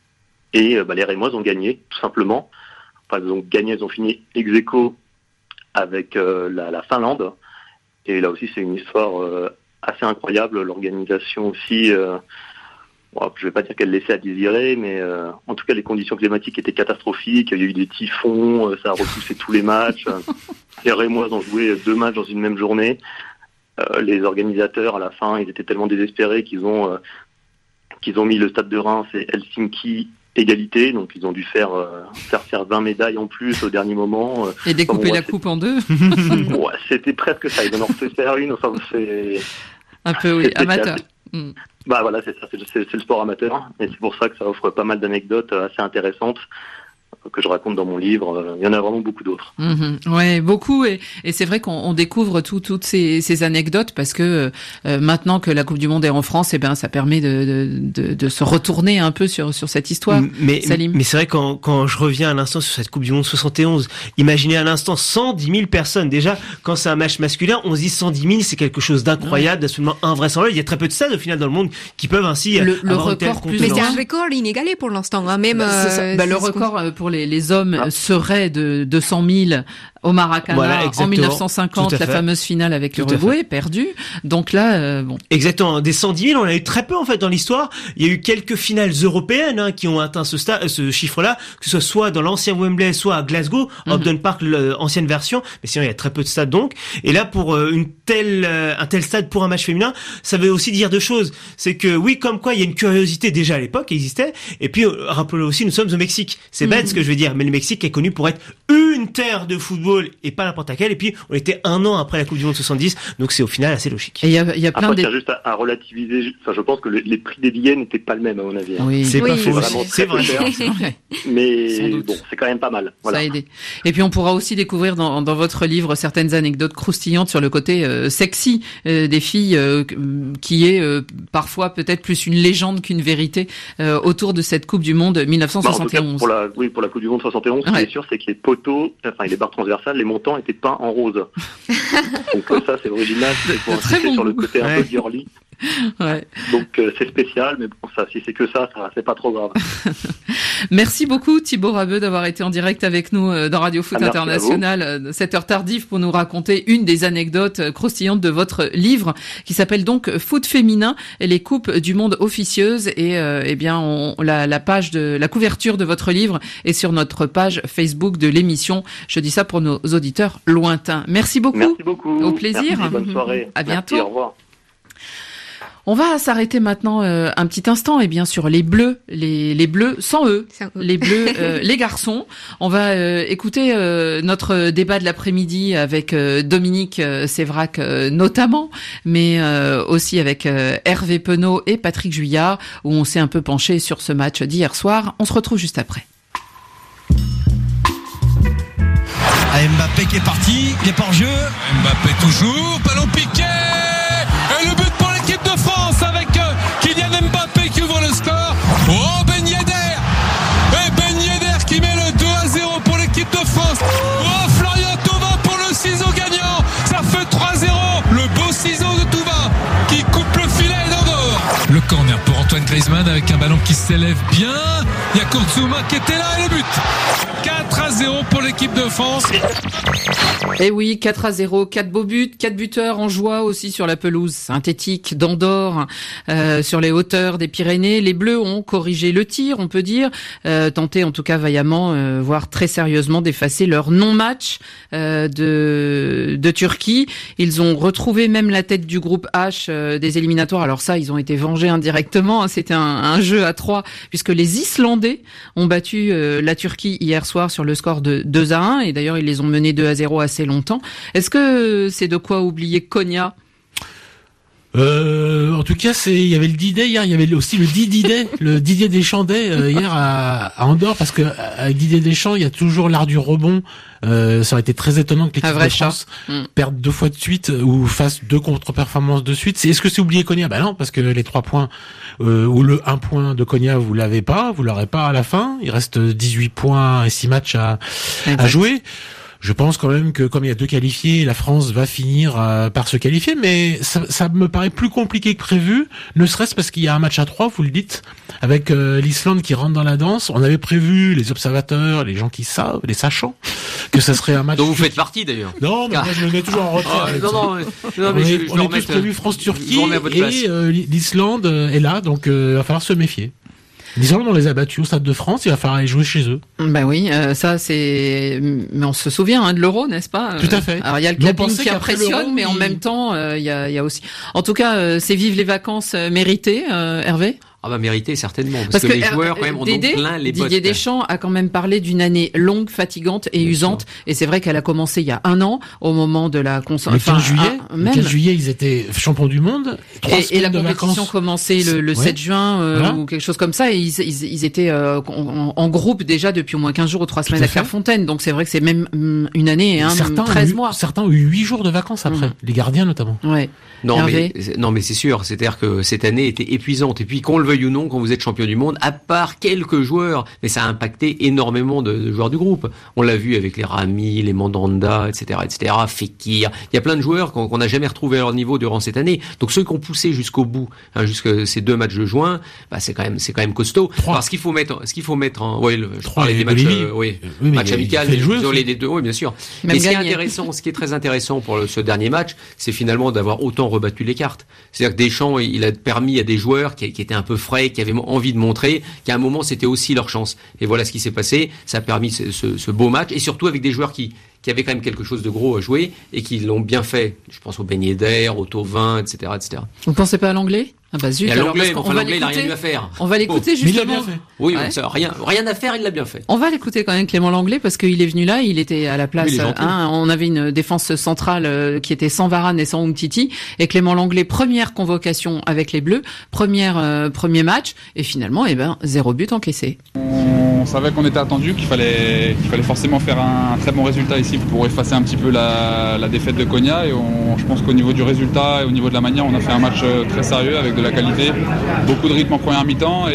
Et les Rémoises ont gagné tout simplement. Enfin, elles ont gagné, elles ont fini ex-aequo avec la Finlande. Et là aussi, c'est une histoire assez incroyable. L'organisation aussi. Je vais pas dire qu'elle laissait à désirer, mais en tout cas, les conditions climatiques étaient catastrophiques. Il y a eu des typhons, ça a repoussé tous les matchs. Les Rémoises ont joué 2 matchs dans une même journée. Les organisateurs, à la fin, ils étaient tellement désespérés qu'ils ont mis le Stade de Reims et Helsinki égalité. Donc, ils ont dû faire 20 médailles en plus au dernier moment. Et découper la coupe en 2. C'était presque ça. Ils en ont fait faire une. Enfin, c'est un peu amateur. Voilà, c'est ça, c'est le sport amateur, et c'est pour ça que ça offre pas mal d'anecdotes assez intéressantes. que je raconte dans mon livre. Il y en a vraiment beaucoup d'autres. Ouais, beaucoup, et c'est vrai qu'on découvre toutes ces anecdotes parce que maintenant que la Coupe du Monde est en France, ça permet de se retourner un peu sur cette histoire. Salim. Mais c'est vrai quand je reviens à l'instant sur cette Coupe du Monde 71, imaginez à l'instant 110 000 personnes. Déjà, quand c'est un match masculin, on se dit 110 000, c'est quelque chose d'incroyable, d'absolument invraisemblable. Il y a très peu de stades au final dans le monde qui peuvent ainsi le record plus. Mais c'est un record inégalé pour l'instant, hein, même. Le record pour les hommes serait de 200 000 au Maracana en 1950, la fameuse finale avec l'Uruguay, perdue. Donc là, Exactement. Des 110 000, on a eu très peu en fait dans l'histoire. Il y a eu quelques finales européennes qui ont atteint ce chiffre-là, que ce soit dans l'ancien Wembley, soit à Glasgow, Upton Park, l'ancienne version. Mais sinon, il y a très peu de stades donc. Et là, pour un tel stade pour un match féminin, ça veut aussi dire deux choses. C'est que oui, comme quoi il y a une curiosité déjà à l'époque qui existait. Et puis, rappelons aussi, nous sommes au Mexique. C'est bête ce que je veux dire, mais le Mexique est connu pour être une terre de football et pas n'importe laquelle. Et puis, on était un an après la Coupe du Monde 70, donc c'est au final assez logique. Et il y a plein de... juste à relativiser. Enfin, je pense que les prix des billets n'étaient pas le même, à mon avis. Oui, c'est pas faux. C'est vrai. Mais bon, c'est quand même pas mal. Voilà. Ça a aidé. Et puis, on pourra aussi découvrir dans votre livre certaines anecdotes croustillantes sur le côté sexy des filles, qui est parfois peut-être plus une légende qu'une vérité autour de cette Coupe du Monde 1971. Pour la Coupe du Monde 71, ce qui est sûr, c'est que les poteaux, les barres transversales, les montants étaient peints en rose. Donc ça, c'est original, c'est pour insister sur le côté un peu girly. Donc c'est spécial, mais bon, ça, si c'est que ça c'est pas trop grave. Merci beaucoup Thibaut Rabeux d'avoir été en direct avec nous dans Radio Foot International, cette heure tardive, pour nous raconter une des anecdotes croustillantes de votre livre qui s'appelle donc Foot féminin et les coupes du monde officieuses. Et la page de la couverture de votre livre est sur notre page Facebook de l'émission. Je dis ça pour nos auditeurs lointains. Merci beaucoup. Merci beaucoup. Au plaisir. Merci, bonne soirée. À bientôt. Merci, au revoir. On va s'arrêter maintenant un petit instant sur les bleus, les bleus sans eux, les bleus, les garçons. On va écouter notre débat de l'après-midi avec Dominique Sévrac notamment, mais aussi avec Hervé Penaud et Patrick Juillard, où on s'est un peu penché sur ce match d'hier soir. On se retrouve juste après. Mbappé qui est parti, qui est hors jeu. Mbappé toujours, ballon piqué. Et le but pour l'équipe de France avec Kylian Mbappé qui ouvre le score. Oh, Ben Yedder. Et Ben Yedder qui met le 2-0 pour l'équipe de France. Oh, Florian Thauvin pour le ciseau gagnant. Ça fait 3-0. Le beau ciseau de Thauvin qui coupe le filet d'Andorre. Le corner pour Antoine Griezmann avec un ballon qui s'élève bien. Il y a Kurtzuma qui était là et le but. 4-0 pour l'équipe de France. Eh oui, 4-0, 4 beaux buts, 4 buteurs en joie aussi sur la pelouse synthétique d'Andorre, sur les hauteurs des Pyrénées. Les Bleus ont corrigé le tir, on peut dire, tenté en tout cas vaillamment, voire très sérieusement, d'effacer leur non-match de Turquie. Ils ont retrouvé même la tête du groupe H des éliminatoires. Alors ça, ils ont été vengés indirectement. C'était un jeu à 3, puisque les Islandais ont battu la Turquie hier soir sur le score de 2-1, et d'ailleurs ils les ont menés 2-0 assez longtemps. Est-ce que c'est de quoi oublier Konya? En tout cas, il y avait le D-Day hier, il y avait aussi le D-Day, le Didier Deschamps Day hier à Andorre, parce que avec Didier Deschamps, il y a toujours l'art du rebond. Ça aurait été très étonnant que l'équipe de France perde 2 fois de suite ou fasse 2 contre-performances de suite. Est-ce que c'est oublié Konya? Bah non, parce que les 3 points ou le 1 point de Konya, vous l'aurez pas à la fin. Il reste 18 points et 6 matchs à jouer. Je pense quand même que comme il y a 2 qualifiés, la France va finir par se qualifier, mais ça me paraît plus compliqué que prévu, ne serait-ce parce qu'il y a un match à 3, vous le dites, avec l'Islande qui rentre dans la danse. On avait prévu, les observateurs, les gens qui savent, les sachants, que ça serait un match... dont vous faites partie d'ailleurs. Non, mais moi je me mets toujours en retrait. On est tous prévu France-Turquie et l'Islande est là, donc il va falloir se méfier. L'Islande, on les a battus au Stade de France, il va falloir aller jouer chez eux. Ben oui, ça c'est... Mais on se souvient de l'Euro, n'est-ce pas? Tout à fait. Alors il y a le clapping qui impressionne, mais en même temps, il y a aussi... En tout cas, c'est vive les vacances méritées, Hervé? Ah bah mérité certainement parce que les joueurs quand même ont plein les bottes. Didier Deschamps a quand même parlé d'une année longue, fatigante et usante, et c'est vrai qu'elle a commencé il y a un an au moment de la le 15 juillet ils étaient champions du monde et la compétition commençait le 7 juin ou quelque chose comme ça, et ils étaient en groupe déjà depuis au moins 15 jours ou 3 semaines à Clairefontaine, donc c'est vrai que c'est même une année et 13 mois. Certains ont eu 8 jours de vacances après, les gardiens notamment. Ouais. Non mais c'est sûr, c'est-à-dire que cette année était épuisante, et puis qu'on le veuille ou non, quand vous êtes champion du monde, à part quelques joueurs, mais ça a impacté énormément de joueurs du groupe. On l'a vu avec les Rami, les Mandanda, etc., Fekir. Il y a plein de joueurs qu'on n'a jamais retrouvés à leur niveau durant cette année. Donc ceux qui ont poussé jusqu'au bout, jusqu'à ces 2 matchs de juin, c'est quand même costaud. Parce qu'il faut mettre en, je parlais des matchs, matchs amicaux, les deux, oui, bien sûr. Mais ce qui est très intéressant pour ce dernier match, c'est finalement d'avoir autant rebattu les cartes. C'est-à-dire que Deschamps, il a permis à des joueurs qui étaient un peu frais, qui avaient envie de montrer qu'à un moment c'était aussi leur chance. Et voilà ce qui s'est passé. Ça a permis ce beau match, et surtout avec des joueurs qui avaient quand même quelque chose de gros à jouer et qui l'ont bien fait. Je pense au Ben Yedder, au Thauvin, etc., etc. Vous pensez pas à l'anglais? Ah bah zut. L'anglais, il a rien eu à faire. On va l'écouter justement. Oui, rien à faire, il l'a bien fait. On va l'écouter quand même, Clément Lenglet, parce qu'il est venu là, il était à la place. On avait une défense centrale qui était sans Varane et sans Umtiti, et Clément Lenglet, première convocation avec les Bleus, premier match, et finalement, 0 but encaissé. On savait qu'on était attendu, qu'il fallait forcément faire un très bon résultat ici pour effacer un petit peu la défaite de Konya, et je pense qu'au niveau du résultat et au niveau de la manière, on a fait un match très sérieux avec de la qualité, beaucoup de rythme en première mi-temps,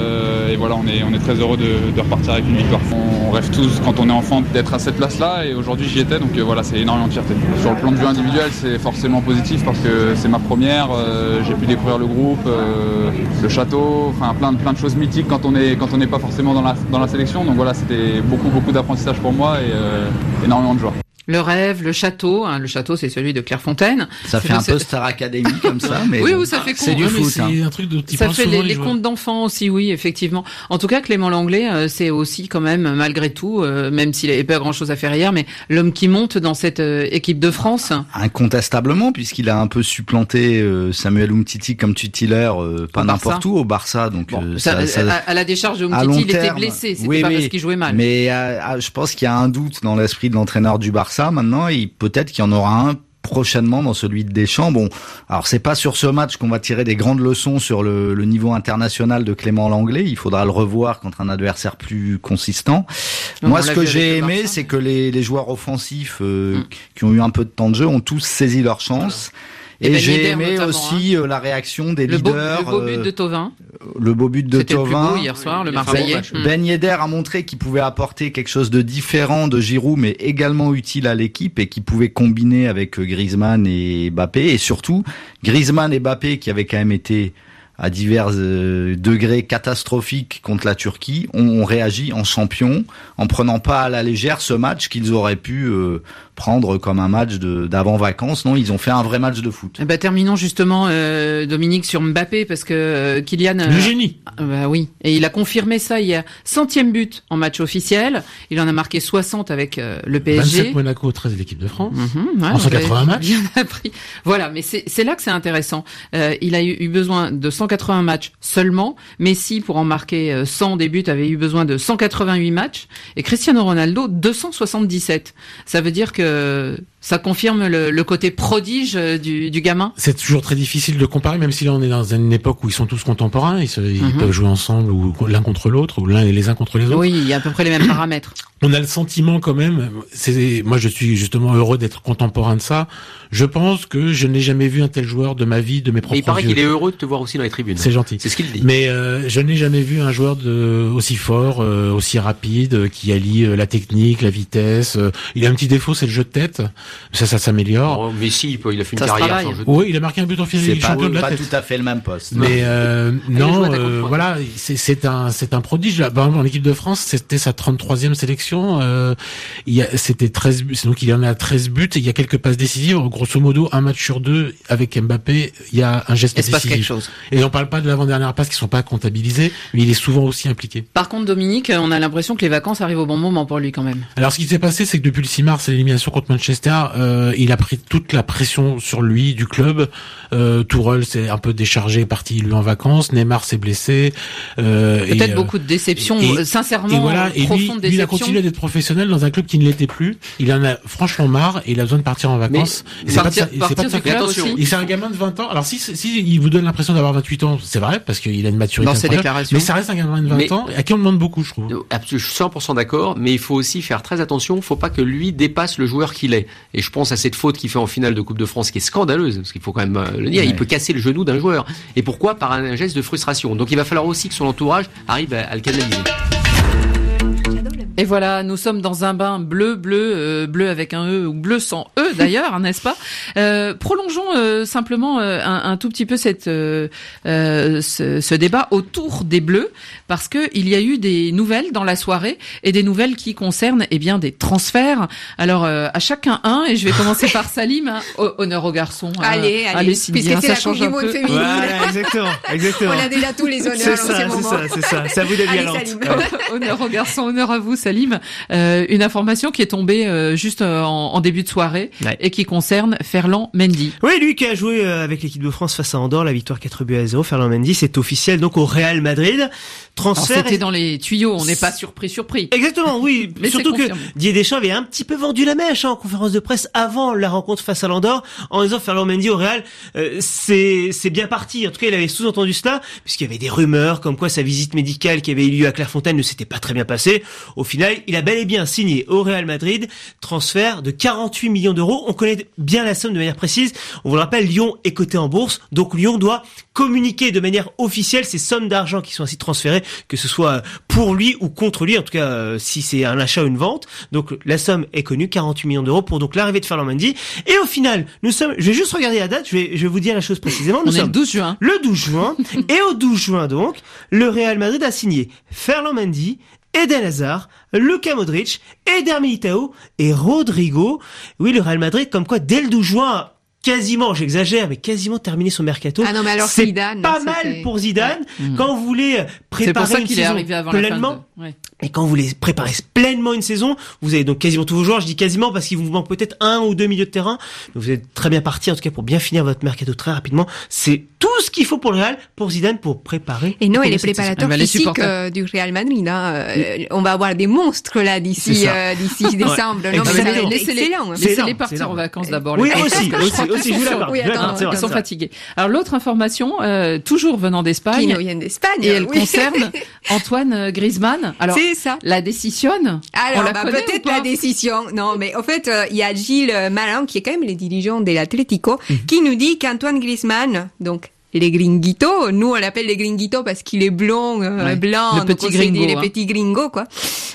et voilà, on est très heureux de repartir avec une victoire. On rêve tous quand on est enfant d'être à cette place-là, et aujourd'hui j'y étais, donc voilà, c'est énormément de fierté. Sur le plan de vue individuel, c'est forcément positif parce que c'est ma première, j'ai pu découvrir le groupe, le château, enfin plein de choses mythiques quand on n'est pas forcément dans la sélection, donc voilà, c'était beaucoup d'apprentissage pour moi et énormément de joie. Le rêve, le château, le château c'est celui de Clairefontaine. Ça fait un peu Star Academy comme ça, mais oui, ça fait c'est du foot. C'est un truc ça fait les contes d'enfants aussi, oui, effectivement. En tout cas, Clément Lenglet, c'est aussi quand même, malgré tout, même s'il n'avait pas grand-chose à faire hier, mais l'homme qui monte dans cette équipe de France. Incontestablement, puisqu'il a un peu supplanté Samuel Umtiti comme titulaire, pas n'importe où, au Barça. Donc à la décharge de Umtiti, il était blessé, c'était pas parce qu'il jouait mal. Mais je pense qu'il y a un doute dans l'esprit de l'entraîneur du Barça. Maintenant, peut-être qu'il y en aura un prochainement dans celui de Deschamps. Bon, alors c'est pas sur ce match qu'on va tirer des grandes leçons sur le niveau international de Clément Lenglet. Il faudra le revoir contre un adversaire plus consistant. Moi, ce que j'ai aimé, c'est que les joueurs offensifs qui ont eu un peu de temps de jeu ont tous saisi leur chance. Et j'ai aimé aussi la réaction des leaders. Le beau but de Thauvin. Le beau but de Thauvin. C'était le plus beau hier soir, le Marseillais. Ben Yedder a montré qu'il pouvait apporter quelque chose de différent de Giroud, mais également utile à l'équipe, et qui pouvait combiner avec Griezmann et Mbappé. Et surtout, Griezmann et Mbappé, qui avaient quand même été à divers degrés catastrophiques contre la Turquie, ont réagi en champions, en prenant pas à la légère ce match qu'ils auraient pu prendre comme un match d'avant-vacances. Non, ils ont fait un vrai match de foot. Terminons justement, Dominique, sur Mbappé, parce que Kylian... Le génie. Oui, et il a confirmé ça hier. 100e but en match officiel. Il en a marqué 60 avec le PSG. 27 Monaco, 13 l'équipe de France. En 180 matchs. Voilà, mais c'est là que c'est intéressant. Il a eu besoin de 180 matchs seulement. Messi, pour en marquer 100 des buts, avait eu besoin de 188 matchs. Et Cristiano Ronaldo, 277. Ça veut dire que ça confirme le côté prodige du gamin. C'est toujours très difficile de comparer, même si là on est dans une époque où ils sont tous contemporains, ils peuvent jouer ensemble ou l'un contre l'autre, ou l'un et les uns contre les autres. Oui, il y a à peu près les mêmes paramètres. On a le sentiment quand même, moi je suis justement heureux d'être contemporain de ça. Je pense que je n'ai jamais vu un tel joueur de ma vie, de mes propres yeux. Il paraît qu'il est heureux de te voir aussi dans les tribunes. C'est gentil. C'est ce qu'il dit. Mais je n'ai jamais vu un joueur aussi fort, aussi rapide, qui allie la technique, la vitesse. Il a un petit défaut, c'est le jeu de tête. Ça s'améliore. Oh, mais si, il a fait une carrière sans jeu de tête. Oui, il a marqué un but en finale du champion de la tête. C'est pas tout à fait le même poste. Mais non, voilà, c'est un prodige. Là, par exemple, en équipe de France, c'était sa 33e sélection. sélection, c'était 13 buts, donc il en a 13 buts et il y a quelques passes décisives. Grosso modo, un match sur 2 avec Mbappé, il y a un geste décisif. Quelque chose. Et on parle pas de l'avant-dernière passe qui sont pas comptabilisées, mais il est souvent aussi impliqué. Par contre, Dominique, on a l'impression que les vacances arrivent au bon moment pour lui quand même. Alors, ce qui s'est passé, c'est que depuis le 6 mars, l'élimination contre Manchester, il a pris toute la pression sur lui du club. Tourelle s'est un peu déchargé, est parti lui en vacances. Neymar s'est blessé. Peut-être beaucoup de déception, sincèrement, et voilà, profonde déception. Lui, il a continué d'être professionnel dans un club qui ne l'était plus. Il en a franchement marre et il a besoin de partir en vacances. Mais c'est pas de sa club aussi. Et c'est un gamin de 20 ans. Alors si il vous donne l'impression d'avoir 28 ans, c'est vrai, parce qu'il a une maturité incroyable. Mais ça reste un gamin de 20 ans à qui on demande beaucoup, je trouve. Je suis 100% d'accord, mais il faut aussi faire très attention. Il faut pas que lui dépasse le joueur qu'il est. Et je pense à cette faute qu'il fait en finale de Coupe de France, qui est scandaleuse, parce qu'il faut quand même le dire. Il peut casser le genou d'un joueur. Et pourquoi? Par un geste de frustration. Donc il va falloir aussi que son entourage arrive à le canaliser. Et voilà, nous sommes dans un bain bleu avec un E ou bleu sans E d'ailleurs, n'est-ce pas? Prolongeons simplement un tout petit peu ce débat autour des Bleus, parce que il y a eu des nouvelles dans la soirée et des nouvelles qui concernent des transferts. Alors à chacun un, et je vais commencer par Salim. Honneur aux garçons. Allez, Sylvia, ça change un peu. Voilà, exactement. On a déjà tous les honneurs en ce moment. C'est ça. C'est à vous d'aller à l'ante. Honneur aux garçons, honneur à vous, Salim. Une information qui est tombée juste en début de soirée et qui concerne Ferland Mendy. Oui, lui qui a joué avec l'équipe de France face à Andorre, la victoire 4-0. Ferland Mendy, c'est officiel donc au Real Madrid. Transfert. C'était dans les tuyaux, on n'est pas surpris. Exactement, oui. Mais surtout que Didier Deschamps avait un petit peu vendu la mèche en conférence de presse avant la rencontre face à l'Andorre, en disant Ferland Mendy au Real, c'est bien parti. En tout cas, il avait sous-entendu cela, puisqu'il y avait des rumeurs comme quoi sa visite médicale qui avait eu lieu à Clairefontaine ne s'était pas très bien passée. Au final, il a bel et bien signé au Real Madrid, transfert de 48 millions d'euros. On connaît bien la somme de manière précise. On vous le rappelle, Lyon est coté en bourse, donc Lyon doit communiquer de manière officielle ces sommes d'argent qui sont ainsi transférées, que ce soit pour lui ou contre lui, en tout cas si c'est un achat ou une vente. Donc la somme est connue, 48 millions d'euros pour donc l'arrivée de Ferland Mendy. Et au final, je vais juste regarder la date, je vais vous dire la chose précisément. On est le 12 juin. Le 12 juin. Et au 12 juin donc, le Real Madrid a signé Ferland Mendy, Eden Hazard, Luka Modric, Eder Militao et Rodrigo. Oui, le Real Madrid, comme quoi, dès le 12 juin, quasiment, j'exagère, mais quasiment terminé son mercato. Ah non, mais alors c'est Zidane, pas mal pour Zidane. Quand vous voulez préparer une saison pleinement, et quand vous voulez préparer pleinement une saison, vous avez donc quasiment tous vos joueurs. Je dis quasiment parce qu'il vous manque peut-être un ou deux milieux de terrain. Mais vous êtes très bien parti, en tout cas, pour bien finir votre mercato très rapidement. C'est tout ce qu'il faut pour le Real, pour Zidane, pour préparer. Et non, et les préparateurs physiques du Real Madrid, on va avoir des monstres là d'ici décembre. Non, mais laissez-les partir en vacances d'abord. Oui, aussi, je vous l'accorde. Oui, attends, ils sont fatigués. Alors l'autre information, toujours venant d'Espagne. Qui nous viennent d'Espagne. Et elle concerne Antoine Griezmann. Alors, c'est ça. La décision. Alors, peut-être la décision. Non, mais en fait, il y a Gilles Malin, qui est quand même le dirigeant de l'Atlético, qui nous dit qu'Antoine Griezmann, donc, les gringuitos, nous on l'appelle les gringuitos parce qu'il est blond, blanc, le petit gringo, les petits gringos quoi.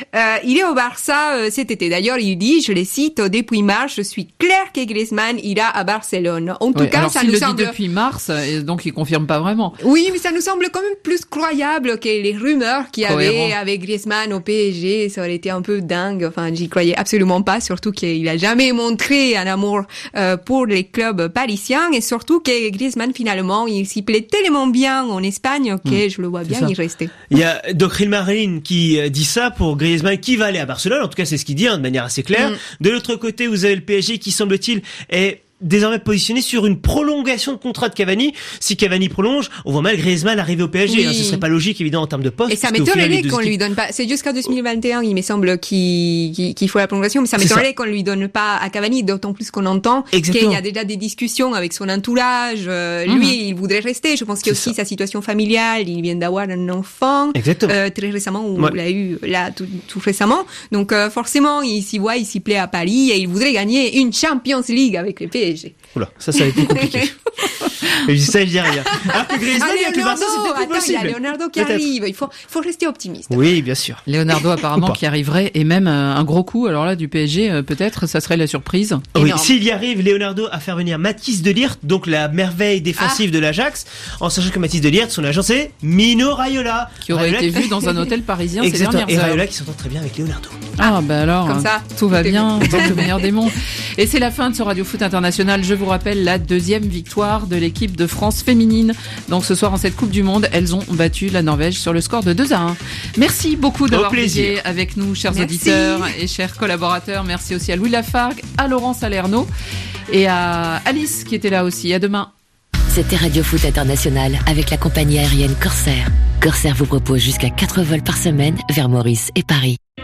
Il est au Barça cet été. D'ailleurs, il dit, je les cite, depuis mars, je suis clair que Griezmann ira à Barcelone. En tout cas, ça nous semble. Dit depuis mars, donc il confirme pas vraiment. Oui, mais ça nous semble quand même plus croyable que les rumeurs qu'il y avait avec Griezmann au PSG. Ça aurait été un peu dingue. Enfin, j'y croyais absolument pas, surtout qu'il a jamais montré un amour pour les clubs parisiens et surtout que Griezmann finalement il s'y plaît tellement bien en Espagne que je le vois bien y rester. Il y a Doctrine Marine qui dit ça pour Griezmann qui va aller à Barcelone. En tout cas, c'est ce qu'il dit de manière assez claire. De l'autre côté, vous avez le PSG qui semble-t-il est désormais positionné sur une prolongation de contrat de Cavani. Si Cavani prolonge, on voit mal Griezmann arriver au PSG. Ce serait pas logique, évidemment, en termes de poste. Et ça m'étonnerait qu'on lui donne pas. C'est jusqu'à 2021, il me semble qu'il faut la prolongation, mais ça m'étonnerait qu'on lui donne pas à Cavani, d'autant plus qu'on entend qu'il y a déjà des discussions avec son entourage. Lui, il voudrait rester. Je pense qu'il y a aussi sa situation familiale. Il vient d'avoir un enfant. Très récemment, ou il l'a eu là tout récemment. Donc, forcément, il s'y voit, il s'y plaît à Paris et il voudrait gagner une Champions League avec le PSG. Oula, ça a été compliqué. Et ça, je dis rien. Alors que Griezmann, il y a plus Barça, c'était plus possible. Il y a Leonardo qui arrive. Il faut rester optimiste. Oui, bien sûr. Leonardo, apparemment, qui arriverait, et même un gros coup. Alors là, du PSG, peut-être, ça serait la surprise. Oui, s'il y arrive, Leonardo, à faire venir Mathys de Ligt, donc la merveille défensive de l'Ajax, en sachant que Mathys de Ligt, son agent, c'est Mino Raiola. Qui aurait été vu dans un hôtel parisien ces dernières heures. Et Raiola qui s'entend très bien avec Leonardo. Alors, comme ça, tout va bien, dans le meilleur des mondes. Et c'est la fin de ce Radio Foot International. Je vous rappelle la deuxième victoire de l'équipe de France féminine. Donc ce soir, en cette Coupe du Monde, elles ont battu la Norvège sur le score de 2-1. Merci beaucoup d'avoir été avec nous, chers auditeurs et chers collaborateurs. Merci aussi à Louis Lafargue, à Laurent Salerno et à Alice qui était là aussi. À demain. C'était Radio Foot International avec la compagnie aérienne Corsair. Corsair vous propose jusqu'à 4 vols par semaine vers Maurice et Paris.